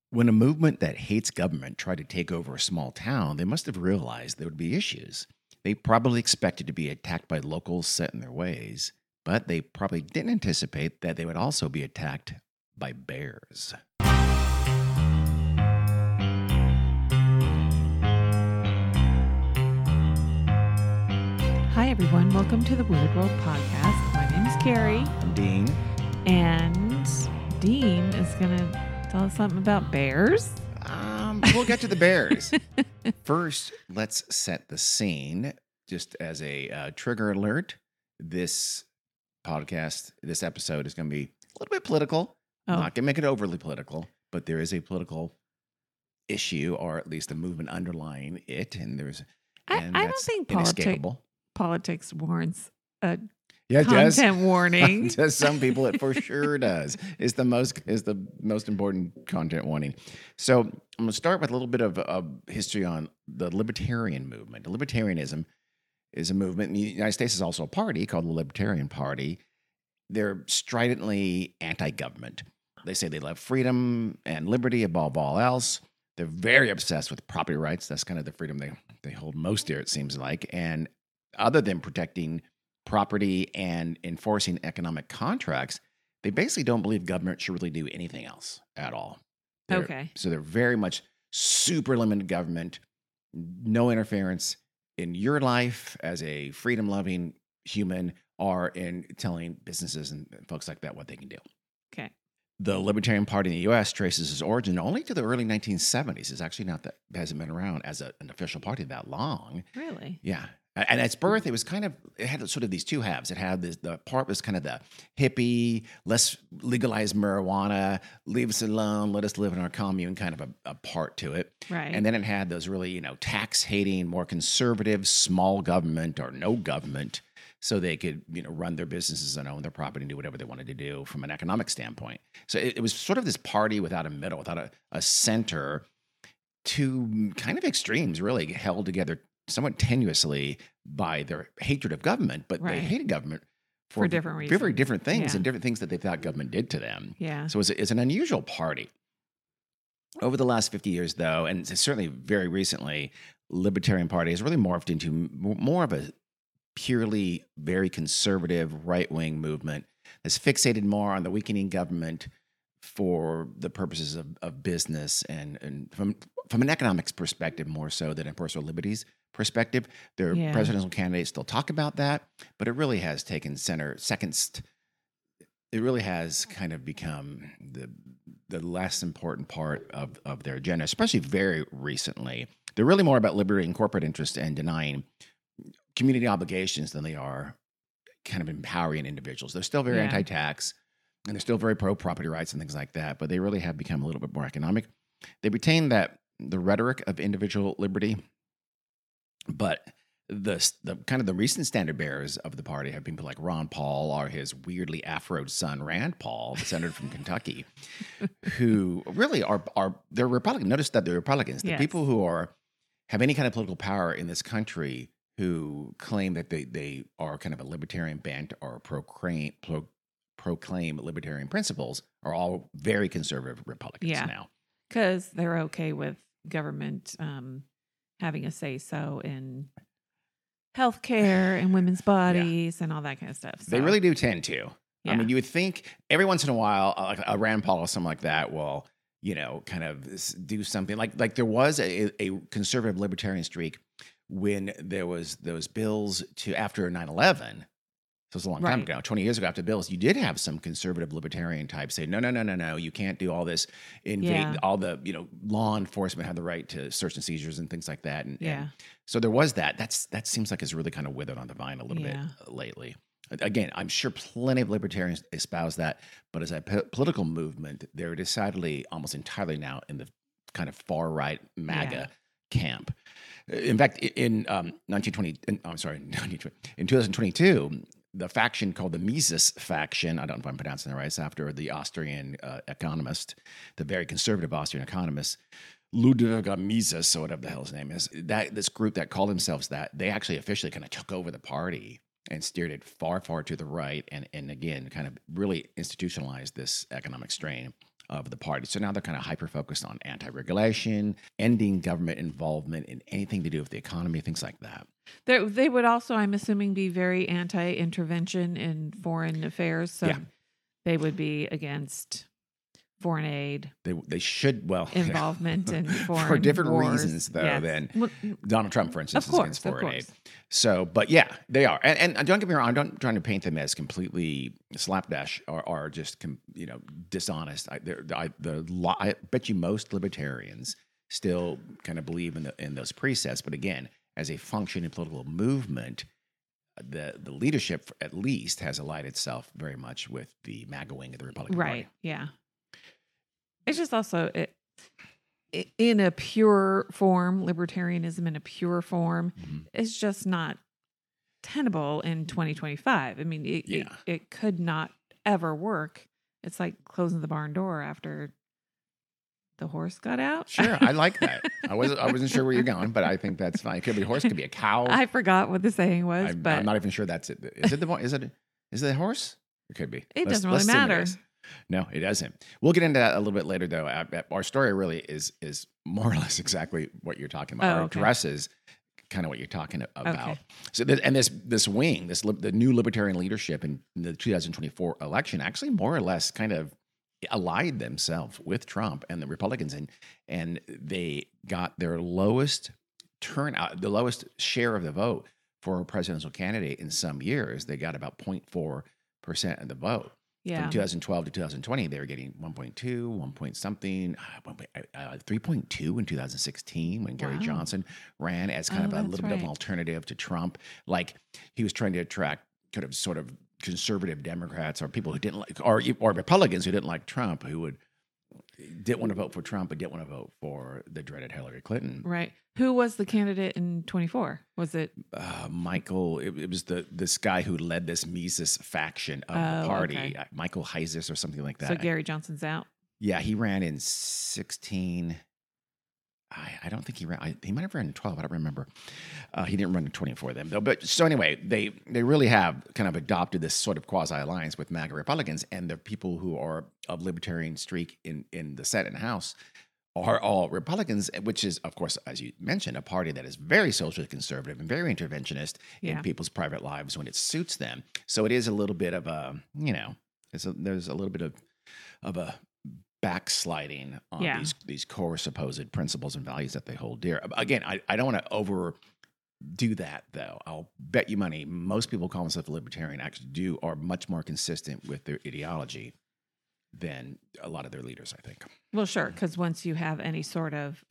When a movement that hates government tried to take over a small town, they must have realized there would be issues. They probably expected to be attacked by locals set in their ways, but they probably didn't anticipate that they would also be attacked by bears. Hi, everyone. Welcome to the Weird World Podcast. My name is Carrie, I'm Dean. and Dean is going to tell us something about bears. We'll get to the bears. First, let's set the scene. Just as a trigger alert, this episode is going to be a little bit political. Oh. Not going to make it overly political, but there is a political issue, or at least a movement underlying it, and I don't think politics warrants a content warning. To some people, it for sure does. Is the most important content warning. So I'm going to start with a little bit of history on the libertarian movement. Libertarianism is a movement. In the United States is also a party called the Libertarian Party. They're stridently anti-government. They say they love freedom and liberty above all else. They're very obsessed with property rights. That's kind of the freedom they hold most dear, it seems like. And other than protecting property and enforcing economic contracts, they basically don't believe government should really do anything else at all. So they're very much super limited government, no interference in your life as a freedom-loving human or in telling businesses and folks like that what they can do. Okay. The Libertarian Party in the U.S. traces its origin only to the early 1970s. It's actually hasn't been around as an official party that long. Really? Yeah. And at its birth, it had sort of these two halves. It had the part was kind of the hippie, let's legalize marijuana, leave us alone, let us live in our commune kind of a part to it. Right. And then it had those really, tax-hating, more conservative, small government or no government, so they could, run their businesses and own their property and do whatever they wanted to do from an economic standpoint. So it was sort of this party without a middle, without a center, two kind of extremes really held together somewhat tenuously by their hatred of government, but they hated government for different reasons. Very different things and different things that they thought government did to them. Yeah. So it's an unusual party. Over the last 50 years, though, and certainly very recently, Libertarian Party has really morphed into more of a purely very conservative right-wing movement that's fixated more on the weakening government for the purposes of business and from an economics perspective more so than a personal liberties perspective. Their presidential candidates still talk about that, but it really has taken it really has kind of become the less important part of their agenda, especially very recently. They're really more about liberating corporate interests and denying community obligations than they are kind of empowering individuals. They're still very anti-tax, and they're still very pro-property rights and things like that, but they really have become a little bit more economic. They retain the rhetoric of individual liberty, but the kind of the recent standard bearers of the party have people like Ron Paul or his weirdly afroed son Rand Paul, the senator from Kentucky, who really they're Republican. Notice that they're Republicans. The people who have any kind of political power in this country who claim that they are kind of a libertarian bent or proclaim libertarian principles are all very conservative Republicans now. Because they're okay with government having a say-so in healthcare and women's bodies and all that kind of stuff. So. They really do tend to. Yeah. I mean, you would think every once in a while, like a Rand Paul or something like that will, kind of do something. Like there was a conservative libertarian streak when there was those bills after 9/11. So it's a long time ago, 20 years ago after the bills, you did have some conservative libertarian types say, no, you can't do all this, all the, law enforcement have the right to search and seizures and things like that. And so there was that. That seems like it's really kind of withered on the vine a little bit lately. Again, I'm sure plenty of libertarians espouse that, but as a political movement, they're decidedly almost entirely now in the kind of far right MAGA camp. In fact, in 2022, the faction called the Mises faction, I don't know if I'm pronouncing that right, it's after the Austrian economist, the very conservative Austrian economist, Ludwig Mises, or whatever the hell his name is, this group that called themselves that, they actually officially kind of took over the party and steered it far, far to the right and again, kind of really institutionalized this economic strain of the party. So now they're kind of hyper-focused on anti-regulation, ending government involvement in anything to do with the economy, things like that. They would also, I'm assuming, be very anti-intervention in foreign affairs. So they would be against foreign aid. They should, well, involvement in foreign for different wars. reasons, though, than Donald Trump, for instance, Of course, is against foreign of aid. course. So, but yeah, they are. And don't get me wrong, I'm not trying to paint them as completely slapdash or just, dishonest. I bet you most libertarians still kind of believe in those precepts. But again, as a functioning political movement, the leadership, at least, has allied itself very much with the MAGA wing of the Republican Party. Right. Yeah. It's just also in a pure form, libertarianism in a pure form is just not tenable in 2025. I mean, it could not ever work. It's like closing the barn door after the horse got out. Sure, I like that. I wasn't sure where you're going, but I think that's fine. It could be a horse, could be a cow. I forgot what the saying was, but I'm not even sure that's it. Is it the horse? It could be. It doesn't really matter. No, it doesn't. We'll get into that a little bit later, though. Our story really is more or less exactly what you're talking about. Our addresses kind of what you're talking about. Okay. So, this wing, the new libertarian leadership in the 2024 election, actually more or less kind of allied themselves with Trump and the Republicans, and they got their lowest turnout, the lowest share of the vote for a presidential candidate in some years. They got about 0.4% of the vote. Yeah. From 2012 to 2020, they were getting 1.2, 1 point something, 3.2 in 2016 when Gary Johnson ran as kind of a little bit of an alternative to Trump. Like he was trying to attract kind of sort of conservative Democrats or people who didn't like, or Republicans who didn't like Trump, who didn't want to vote for Trump, but didn't want to vote for the dreaded Hillary Clinton. Right. Who was the candidate in 24? Was it Michael? It was this guy who led this Mises faction of the party, Michael Heises or something like that. So Gary Johnson's out. Yeah, he ran in 16. I don't think he ran. He might have ran in 12. I don't remember. He didn't run in 24 then, though. But so anyway, they really have kind of adopted this sort of quasi alliance with MAGA Republicans, and the people who are of libertarian streak in the Senate and House are all Republicans, which is, of course, as you mentioned, a party that is very socially conservative and very interventionist in people's private lives when it suits them. So it is a little bit of a, there's a little bit of a backsliding on these core supposed principles and values that they hold dear. Again, I don't want to overdo that, though. I'll bet you money most people call themselves libertarian actually are much more consistent with their ideology than a lot of their leaders, I think. Well, sure, because once you have any sort of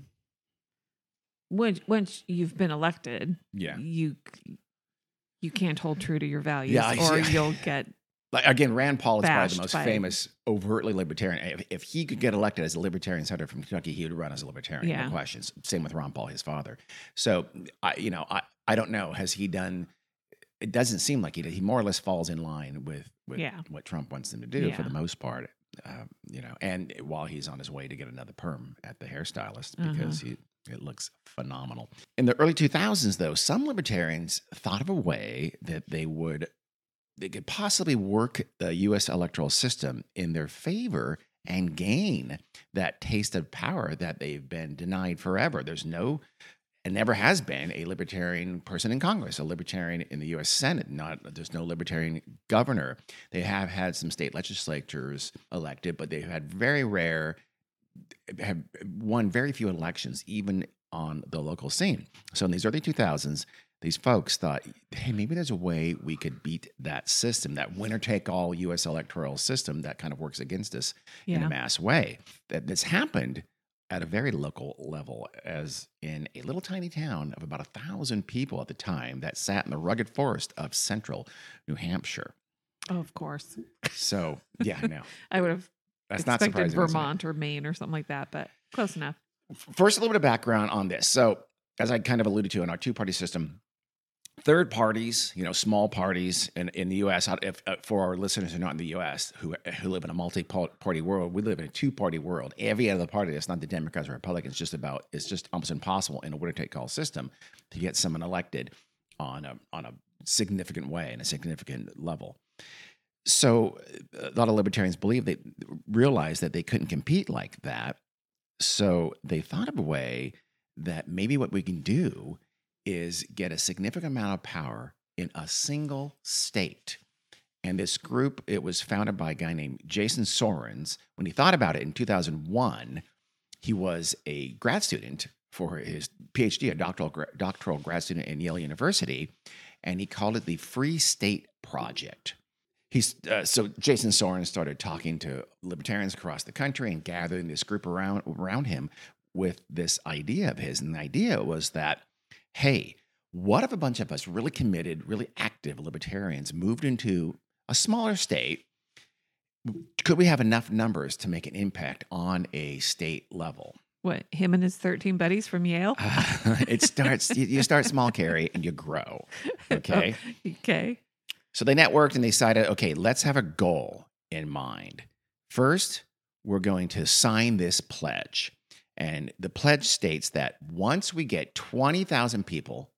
once you've been elected, you can't hold true to your values, or you'll get. Like again, Rand Paul is probably the most famous overtly libertarian. If he could get elected as a libertarian senator from Kentucky, he would run as a libertarian. No questions. Same with Ron Paul, his father. So I don't know. Has he done? It doesn't seem like he did. He more or less falls in line with what Trump wants him to do for the most part. And while he's on his way to get another perm at the hairstylist because it looks phenomenal. In the early 2000s, though, some libertarians thought of a way that they could possibly work the U.S. electoral system in their favor and gain that taste of power that they've been denied forever. And never has been a libertarian person in Congress, a libertarian in the U.S. Senate. There's no libertarian governor. They have had some state legislatures elected, but they've had have won very few elections, even on the local scene. So in these early 2000s, these folks thought, hey, maybe there's a way we could beat that system, that winner-take-all U.S. electoral system that kind of works against us in a mass way. That's happened at a very local level, as in a little tiny town of about 1,000 people at the time that sat in the rugged forest of central New Hampshire. Oh, of course. So, yeah, I know. I would have expected Vermont Vermont or Maine or something like that, but close enough. First, a little bit of background on this. So, as I kind of alluded to in our two-party system, third parties, small parties in the U.S., for our listeners who are not in the U.S., who live in a multi-party world, we live in a two-party world. Every other party that's not the Democrats or Republicans, it's just almost impossible in a winner-take-all system to get someone elected on a significant way, in a significant level. So a lot of libertarians realized that they couldn't compete like that. So they thought of a way that maybe what we can do is get a significant amount of power in a single state. And this group, it was founded by a guy named Jason Sorens. When he thought about it in 2001, he was a grad student for his PhD, a doctoral grad student in Yale University, and he called it the Free State Project. So Jason Sorens started talking to libertarians across the country and gathering this group around him with this idea of his. And the idea was that, hey, what if a bunch of us really committed, really active libertarians moved into a smaller state? Could we have enough numbers to make an impact on a state level? What, him and his 13 buddies from Yale? It starts, you start small, Carrie, and you grow. Okay. Okay. So they networked and they decided, okay, let's have a goal in mind. First, we're going to sign this pledge. And the pledge states that once we get 20,000 people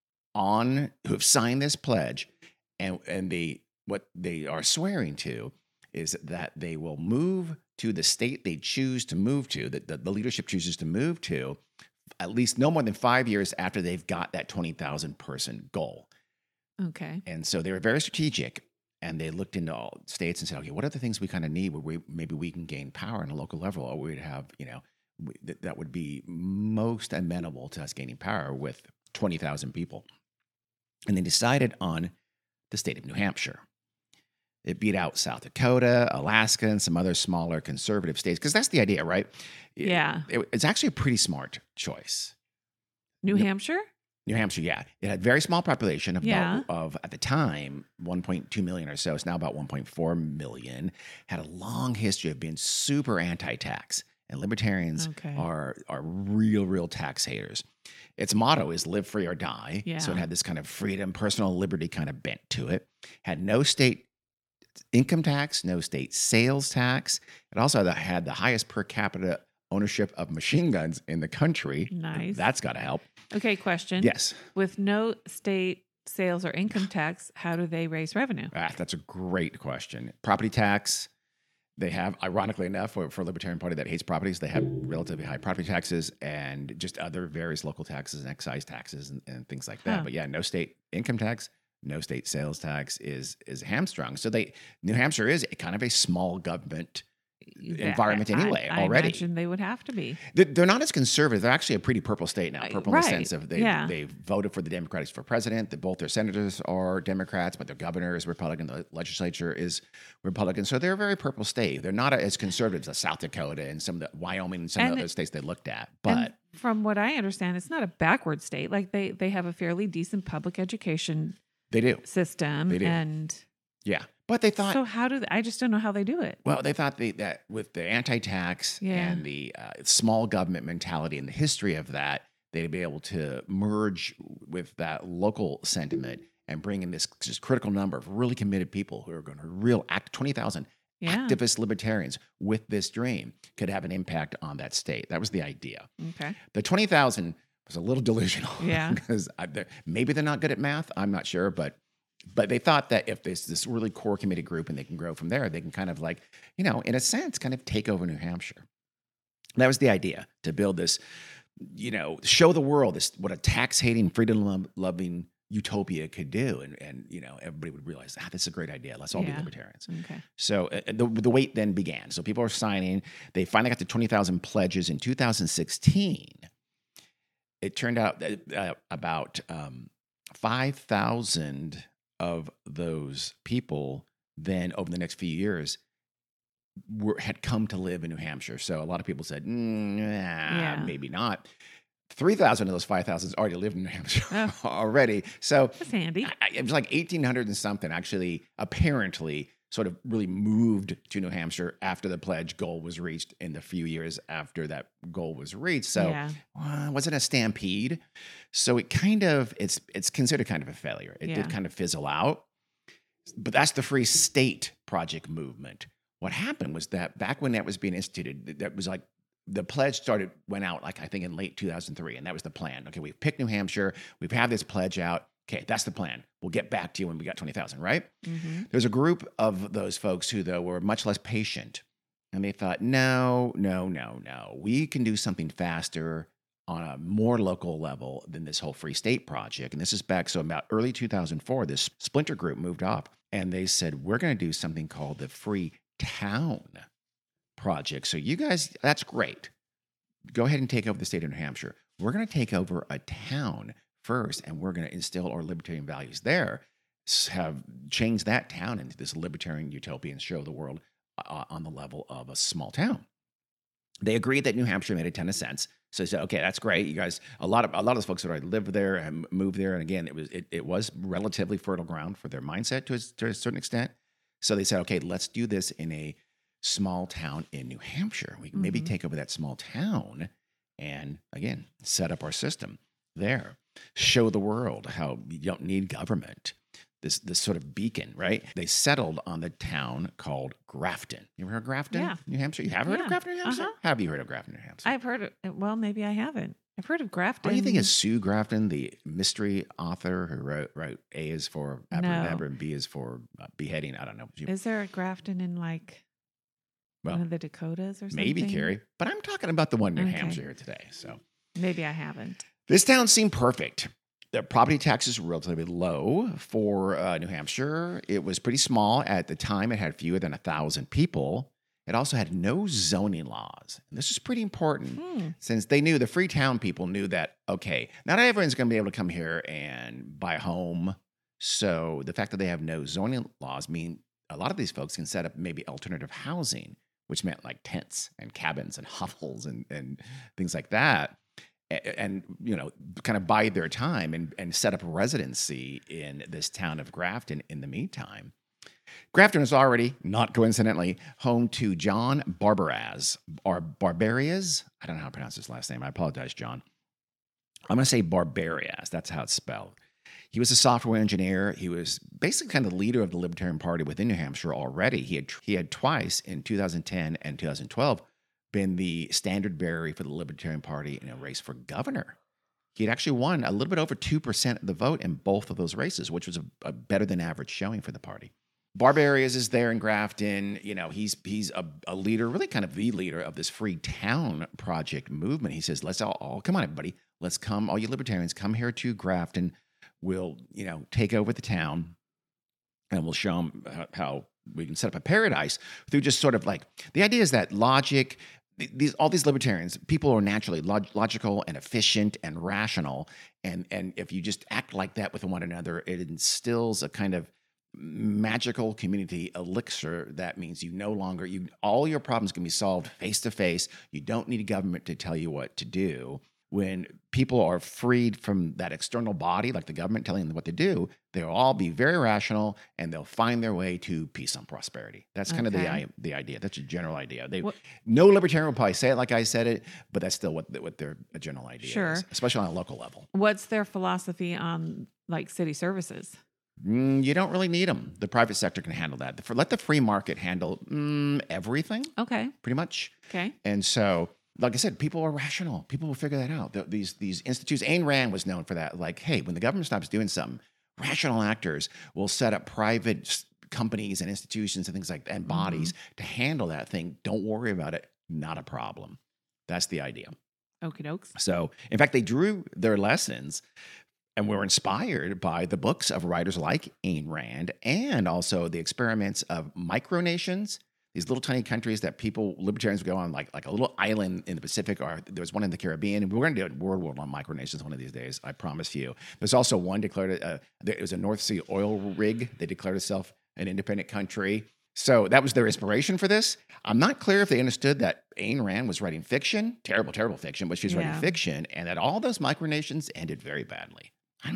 who have signed this pledge, and what they are swearing to is that they will move to the state they choose to move to, that the leadership chooses to move to, at least no more than 5 years after they've got that 20,000 person goal. Okay. And so they were very strategic, and they looked into all states and said, okay, what are the things we kind of need where maybe we can gain power on a local level, or we'd have, that would be most amenable to us gaining power with 20,000 people. And they decided on the state of New Hampshire. It beat out South Dakota, Alaska, and some other smaller conservative states, because that's the idea, right? Yeah. It's actually a pretty smart choice. New Hampshire? New Hampshire, yeah. It had a very small population of at the time, 1.2 million or so. It's now about 1.4 million. Had a long history of being super anti-tax. And libertarians are real tax haters. Its motto is live free or die. Yeah. So it had this kind of freedom, personal liberty kind of bent to it. Had no state income tax, no state sales tax. It also had the highest per capita ownership of machine guns in the country. Nice. That's got to help. Okay, question. Yes. With no state sales or income tax, how do they raise revenue? That's a great question. Property tax. They have, ironically enough, for a Libertarian Party that hates properties, they have relatively high property taxes and just other various local taxes and excise taxes and things like that. Huh. But yeah, no state income tax, no state sales tax is hamstrung. So New Hampshire is kind of a small government environment anyway I already. imagine they would have to be. They're not as conservative. They're actually a pretty purple state now. Purple in the sense of they voted for the Democrats for president. Both their senators are Democrats, but their governor is Republican. The legislature is Republican. So they're a very purple state. They're not as conservative as South Dakota and some of the Wyoming and some of the other states they looked at. But from what I understand, it's not a backward state. Like they have a fairly decent public education system. They do. And yeah. But they thought... So how I just don't know how they do it. Well, they thought that with the anti-tax and the small government mentality and the history of that, they'd be able to merge with that local sentiment and bring in this just critical number of really committed people who are going to 20,000 activist libertarians with this dream could have an impact on that state. That was the idea. Okay. The 20,000 was a little delusional. Yeah. Because maybe they're not good at math. I'm not sure, but they thought that if there's this really core committed group and they can grow from there, they can kind of in a sense, kind of take over New Hampshire. That was the idea, to build this, show the world what a tax-hating, freedom-loving utopia could do. And everybody would realize, this is a great idea. Let's all be libertarians. Okay. So the wait then began. So people are signing. They finally got to 20,000 pledges in 2016. It turned out that about 5,000 of those people then over the next few years had come to live in New Hampshire. So a lot of people said, maybe not. 3,000 of those 5,000 already lived in New Hampshire already. So that's handy. It was like 1,800 and something actually apparently sort of really moved to New Hampshire after the pledge goal was reached in the few years after that goal was reached. So it wasn't a stampede. So it's considered kind of a failure. It did kind of fizzle out. But that's the Free State Project movement. What happened was that back when that was being instituted, that was like the pledge went out I think in late 2003, and that was the plan. Okay, we've picked New Hampshire. We've had this pledge out. Okay, that's the plan. We'll get back to you when we got 20,000, right? Mm-hmm. There's a group of those folks who, though, were much less patient. And they thought, no. We can do something faster on a more local level than this whole Free State project. And this is back, so about early 2004, this splinter group moved off. And they said, we're going to do something called the Free Town project. So you guys, that's great. Go ahead and take over the state of New Hampshire. We're going to take over a town first, and we're going to instill our libertarian values there, have changed that town into this libertarian utopia and show the world on the level of a small town. They agreed that New Hampshire made a ton of sense. So they said, okay, that's great. You guys, a lot of those folks that already lived there and moved there. And again, it was relatively fertile ground for their mindset to a certain extent. So they said, okay, let's do this in a small town in New Hampshire. We can maybe take over that small town and, again, set up our system there. Show the world how you don't need government. This sort of beacon, right? They settled on the town called Grafton. You ever heard of Grafton, Yeah. New Hampshire? You have heard of Grafton, New Hampshire? Have you heard of Grafton, New Hampshire? I've heard of, well, maybe I haven't. I've heard of Grafton. What do you think is Sue Grafton, the mystery author who wrote A is for abracadabra and B is for beheading? I don't know. Is there a Grafton in like one of the Dakotas or something? Maybe, Carrie. But I'm talking about the one in New Hampshire here today. So maybe I haven't. This town seemed perfect. The property taxes were relatively low for New Hampshire. It was pretty small. At the time, it had fewer than 1,000 people. It also had no zoning laws. And this is pretty important since they knew, the Freetown people knew that, okay, not everyone's going to be able to come here and buy a home. So the fact that they have no zoning laws mean a lot of these folks can set up maybe alternative housing, which meant like tents and cabins and hovels and things like that. And, kind of bide their time and set up a residency in this town of Grafton in the meantime. Grafton is already, not coincidentally, home to John Barbariaz, or Barbariaz. I don't know how to pronounce his last name. I apologize, John. I'm going to say Barbariaz. That's how it's spelled. He was a software engineer. He was basically kind of the leader of the Libertarian Party within New Hampshire already. He had twice, in 2010 and 2012, been the standard bearer for the Libertarian Party in a race for governor. He had actually won a little bit over 2% of the vote in both of those races, which was a better than average showing for the party. Barbariaz is there in Grafton. He's a leader, really kind of the leader of this Free Town project movement. He says, let's all come on, everybody. Let's come, all you libertarians, come here to Grafton. We'll, take over the town, and we'll show them how we can set up a paradise through just sort of like, the idea is that logic, all these libertarians, people are naturally logical and efficient and rational. And if you just act like that with one another, it instills a kind of magical community elixir. That means all your problems can be solved face to face. You don't need a government to tell you what to do. When people are freed from that external body, like the government telling them what to do, they'll all be very rational and they'll find their way to peace and prosperity. That's kind of the idea. That's a general idea. No libertarian will probably say it like I said it, but that's still what their general idea is, especially on a local level. What's their philosophy on like city services? You don't really need them. The private sector can handle that. Let the free market handle everything. Okay. Pretty much. Okay. And so, like I said, people are rational. People will figure that out. These institutes, Ayn Rand was known for that. Like, hey, when the government stops doing something, rational actors will set up private companies and institutions and things like that, and bodies to handle that thing. Don't worry about it. Not a problem. That's the idea. Okie dokes. So, in fact, they drew their lessons and were inspired by the books of writers like Ayn Rand, and also the experiments of micronations, these little tiny countries that libertarians would go on, like a little island in the Pacific, or there was one in the Caribbean. And we're going to do a world on micronations one of these days, I promise you. There's also one declared, it was a North Sea oil rig. They declared itself an independent country. So that was their inspiration for this. I'm not clear if they understood that Ayn Rand was writing fiction, terrible, terrible fiction, but she's writing fiction, and that all those micronations ended very badly.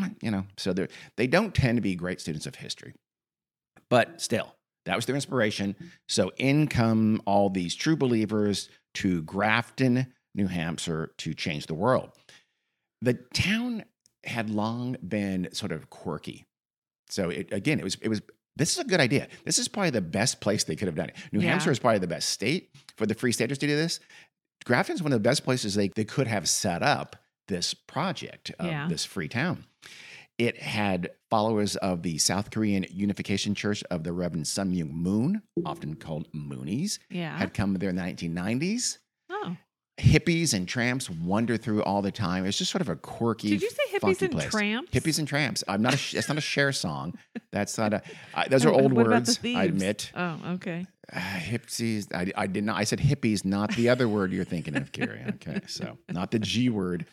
So they don't tend to be great students of history. But still, that was their inspiration. So in come all these true believers to Grafton, New Hampshire, to change the world. The town had long been sort of quirky. So it was. This is a good idea. This is probably the best place they could have done it. New Hampshire is probably the best state for the Free Staters to do this. Grafton's one of the best places they could have set up this project of this free town. It had followers of the South Korean Unification Church of the Reverend Sun Myung Moon, often called Moonies, Yeah. had come there in the 1990s. Oh. Hippies and tramps wander through all the time. It's just sort of a quirky. Did you say hippies funky and place. tramps? Hippies and tramps. I'm not. That's not a Cher song. That's not a. Those are old What about the words. I thieves? admit. Oh, okay. Hipsies. I did not. I said hippies, not the other word you're thinking of, Carrie. Okay, so not the G word.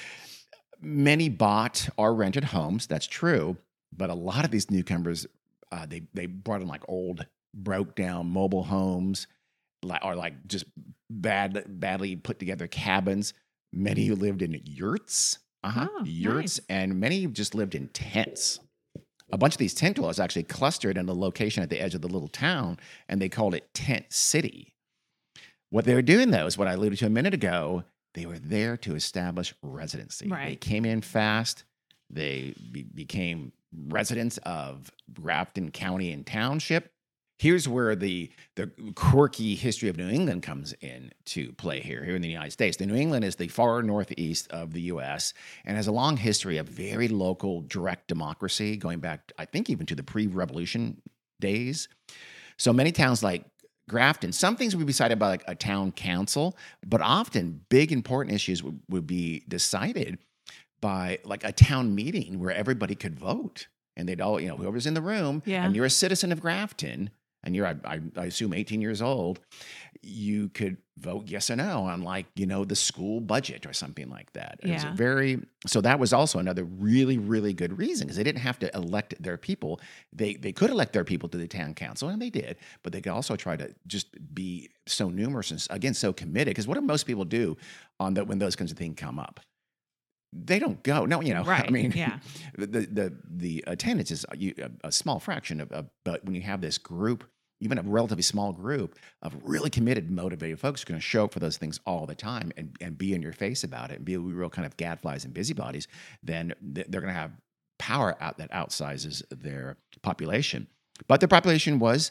Many bought or rented homes. That's true, but a lot of these newcomers, they brought in like old, broke down mobile homes, or like just badly put together cabins. Many lived in yurts. Oh, Yurts, nice. and many just lived in tents. A bunch of these tent dwellers actually clustered in a location at the edge of the little town, and they called it Tent City. What they were doing, though, is what I alluded to a minute ago. They were there to establish residency. They Right. came in fast. They became residents of Grafton County and Township. Here's where the quirky history of New England comes into play here in the United States. The New England is the far northeast of the U.S. and has a long history of very local direct democracy, going back, I think, even to the pre-revolution days. So many towns like Grafton, some things would be decided by like a town council, but often big important issues would be decided by like a town meeting where everybody could vote. And they'd all, whoever's in the room, Yeah. and you're a citizen of Grafton, and you're, I assume, 18 years old, you could vote yes or no on like, the school budget or something like that. It was Yeah. so that was also another really, really good reason, because they didn't have to elect their people. They could elect their people to the town council, and they did, but they could also try to just be so numerous and, again, so committed. Because what do most people do when those kinds of things come up? They don't go. No, Right. I mean, Yeah. the attendance is a small fraction of, but when you have this group, even a relatively small group of really committed, motivated folks who are going to show up for those things all the time and be in your face about it and be real kind of gadflies and busybodies, then they're going to have power that outsizes their population. But the population was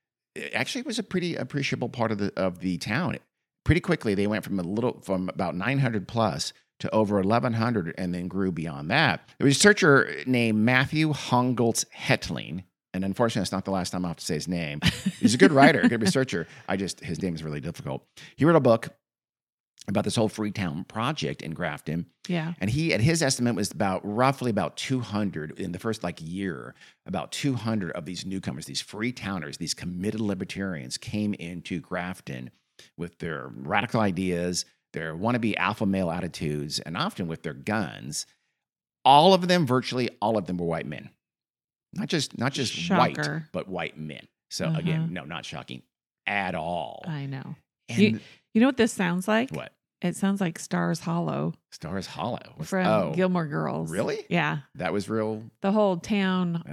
a pretty appreciable part of the town. Pretty quickly, they went from about 900 plus to over 1,100, and then grew beyond that. There was a researcher named Matthew Hongoltz Hetling, and unfortunately, it's not the last time I'll have to say his name. He's a good writer, a good researcher. His name is really difficult. He wrote a book about this whole Freetown project in Grafton. Yeah. And his estimate was roughly about 200 in the first year. About 200 of these newcomers, these Freetowners, these committed libertarians, came into Grafton with their radical ideas, their wannabe alpha male attitudes, and often with their guns. Virtually all of them were white men. Not just white, Shocker. but white men. So again, no, not shocking at all. I know. And You know what this sounds like? what? It sounds like Stars Hollow Stars Hollow. from Gilmore Girls. Really? Yeah. That was real. The whole town,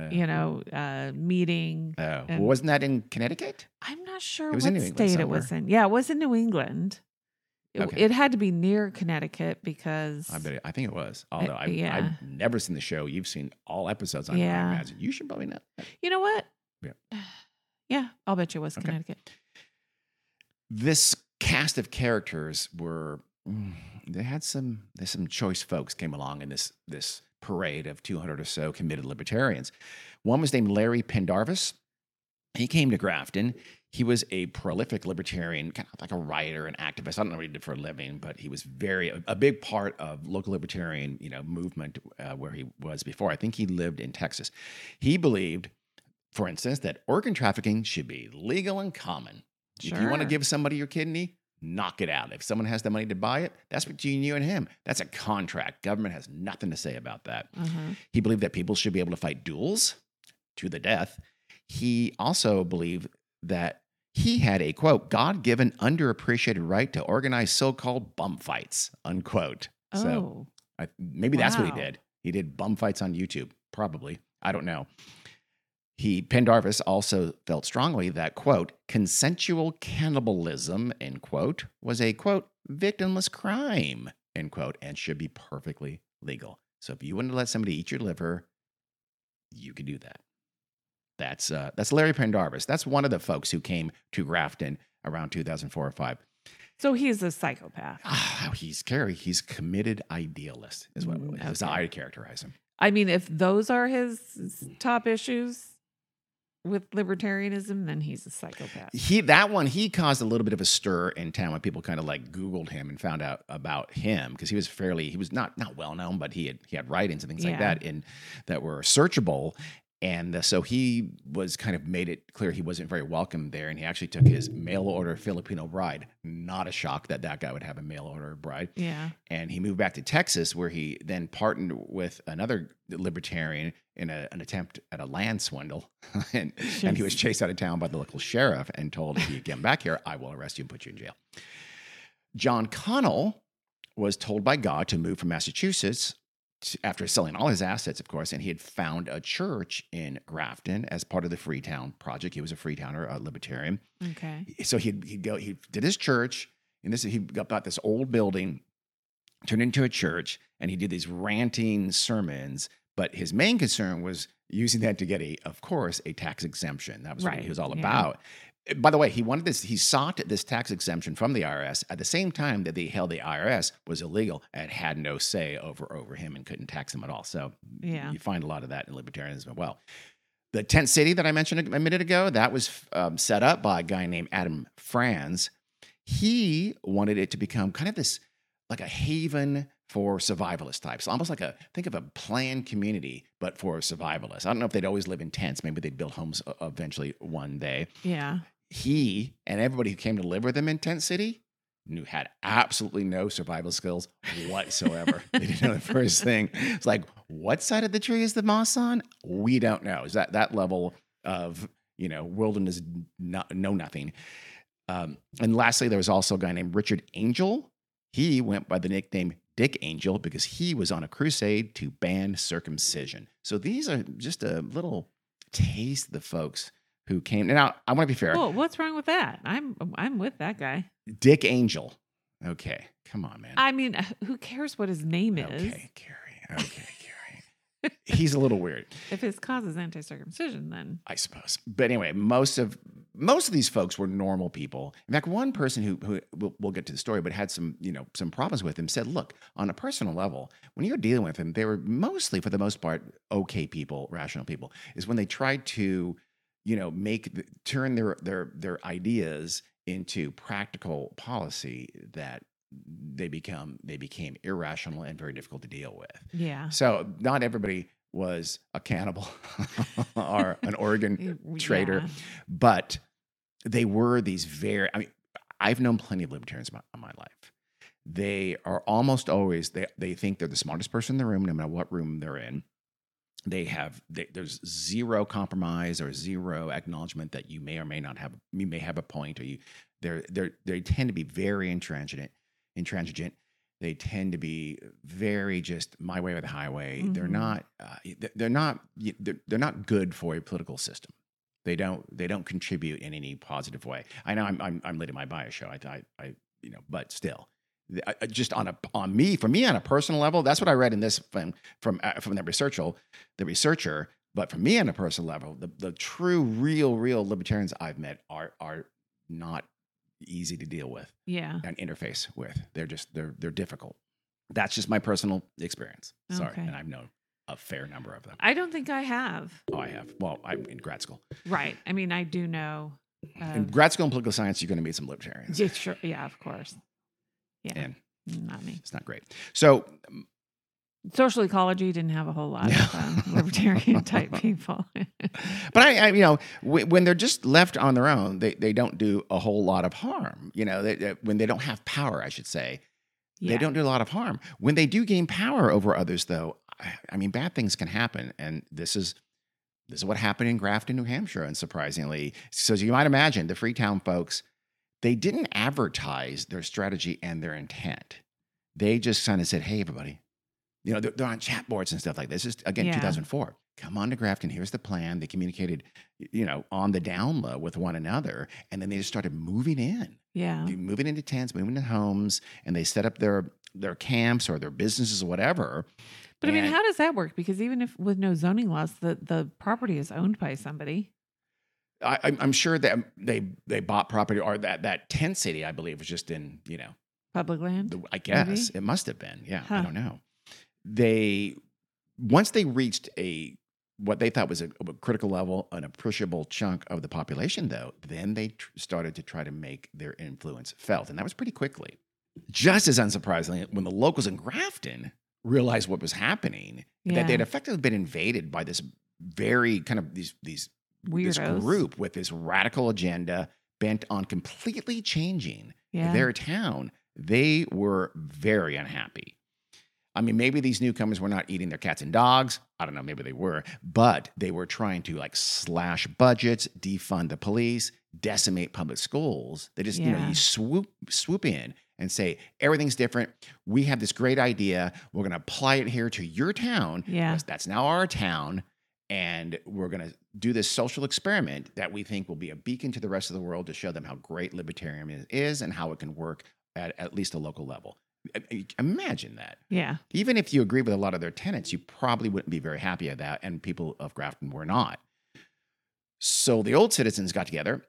meeting. And- Wasn't that in Connecticut? I'm not sure It was what in New England state it was somewhere. in. Yeah, it was in New England. Okay. It had to be near Connecticut because I think it was. Although yeah. I've never seen the show. You've seen all episodes. I Yeah. imagine you should probably know. you know what? Yeah. Yeah, I'll bet you it was Okay. Connecticut. This cast of characters there's some choice folks came along in this parade of 200 or so committed libertarians. One was named Larry Pendarvis. He came to Grafton. He was a prolific libertarian, kind of like a writer and activist. I don't know what he did for a living, but he was a big part of local libertarian, movement where he was before. I think he lived in Texas. He believed, for instance, that organ trafficking should be legal and common. If you want to Sure. give somebody your kidney, knock it out. If someone has the money to buy it, that's between you and him. That's a contract. Government has nothing to say about that. Uh-huh. He believed that people should be able to fight duels to the death. He also believed that he had a, quote, God-given underappreciated right to organize so-called bum fights, unquote. Oh, So maybe that's what he Wow. did. He did bum fights on YouTube, probably. I don't know. Pendarvis also felt strongly that, quote, consensual cannibalism, end quote, was a, quote, victimless crime, end quote, and should be perfectly legal. So if you want to let somebody eat your liver, you can do that. That's Larry Pendarvis. That's one of the folks who came to Grafton around 2004 or 5. so he's a psychopath. He's committed idealist is what Mm, is okay. how I characterize him. I mean, if those are his top issues with libertarianism, then he's a psychopath. He caused a little bit of a stir in town when people kind of like Googled him and found out about him because he was not well known, but he had writings and things like Yeah. that that were searchable. And so he was kind of made it clear he wasn't very welcome there. And he actually took his mail order Filipino bride. Not a shock that guy would have a mail order bride. Yeah. And he moved back to Texas, where he then partnered with another libertarian in an attempt at a land swindle. and he was chased out of town by the local sheriff and told, if you come back here, I will arrest you and put you in jail. John Connell was told by God to move from Massachusetts after selling all his assets, of course, and he had found a church in Grafton as part of the Freetown Project. He was a Freetowner, a libertarian. Okay. So he did his church, and he got this old building, turned into a church, and he did these ranting sermons. But his main concern was using that to get a tax exemption. That was what he was all about. By the way, he sought this tax exemption from the IRS at the same time that they held the IRS was illegal and had no say over him and couldn't tax him at all. So you find a lot of that in libertarianism as well. The tent city that I mentioned a minute ago, that was set up by a guy named Adam Franz. He wanted it to become kind of this, like a haven for survivalist types, almost like think of a planned community, but for survivalists. I don't know if they'd always live in tents. Maybe they'd build homes eventually one day. Yeah. He and everybody who came to live with him in Tent City had absolutely no survival skills whatsoever. They didn't know the first thing. It's like, what side of the tree is the moss on? We don't know. Is that level of wilderness? Know nothing. And lastly, there was also a guy named Richard Angel. He went by the nickname Dick Angel because he was on a crusade to ban circumcision. So these are just a little taste of the folks who came. Now, I want to be fair. Well, what's wrong with that? I'm with that guy. Dick Angel. Okay, come on, man. I mean, who cares what his name is? Okay, Carrie. He's a little weird. If his cause is anti-circumcision, then I suppose. But anyway, most of these folks were normal people. In fact, one person who we'll get to the story, but had some problems with him, said, "Look, on a personal level, when you're dealing with him, they were mostly, for the most part, okay people, rational people. Is when they tried to, turn their ideas into practical policy that they became irrational and very difficult to deal with." yeah. So not everybody was a cannibal or an organ trader, but they were these I've known plenty of libertarians in my life. They are almost always, they think they're the smartest person in the room, no matter what room they're in. There's zero compromise or zero acknowledgement that you may or may not have, you may have a point, or they tend to be very intransigent. They tend to be very just my way or the highway. Mm-hmm. They're not good for a political system. They don't contribute in any positive way. I know I'm leading my bias show. But still, just for me on a personal level, that's what I read in this from the researcher. But for me on a personal level, the true, real libertarians I've met are not easy to deal with, and interface with. They're difficult. That's just my personal experience. Sorry, and I've known a fair number of them. I don't think I have. Oh, I have. Well, I'm in grad school. Right. I mean, I do know. In grad school in political science, you're going to meet some libertarians. Yeah, sure. Yeah, of course. Yeah, and not me. It's not great. So. Social ecology didn't have a whole lot of libertarian type people. But when they're just left on their own, they don't do a whole lot of harm. When they don't have power, I should say, they don't do a lot of harm. When they do gain power over others, though, bad things can happen. And this is what happened in Grafton, New Hampshire, unsurprisingly. So as you might imagine, the Freetown folks, they didn't advertise their strategy and their intent. They just kind of said, "Hey, everybody." They're on chat boards and stuff like this. This is, again, 2004. Come on to Grafton. Here's the plan. They communicated, on the down low with one another. And then they just started moving in. Yeah. Moving into tents, moving into homes. And they set up their camps or their businesses or whatever. But how does that work? Because even if with no zoning laws, the property is owned by somebody. I'm sure that they bought property, or that tent city, I believe, was just in, public land? I guess. Maybe? It must have been. Yeah. I don't know. They once they reached what they thought was a critical level, an appreciable chunk of the population, though, then they started to try to make their influence felt. And that was pretty quickly. Just as unsurprisingly, when the locals in Grafton realized what was happening, that they'd effectively been invaded by this very kind of this Weirdos. group with this radical agenda bent on completely changing their town, they were very unhappy. I mean, maybe these newcomers were not eating their cats and dogs. I don't know, maybe they were, but they were trying to like slash budgets, defund the police, decimate public schools. They just, you swoop in and say, everything's different. We have this great idea. We're going to apply it here to your town. Because that's now our town. And we're going to do this social experiment that we think will be a beacon to the rest of the world to show them how great libertarianism is and how it can work at least a local level. Imagine that. Yeah. Even if you agree with a lot of their tenets, you probably wouldn't be very happy at that. And people of Grafton were not. So the old citizens got together,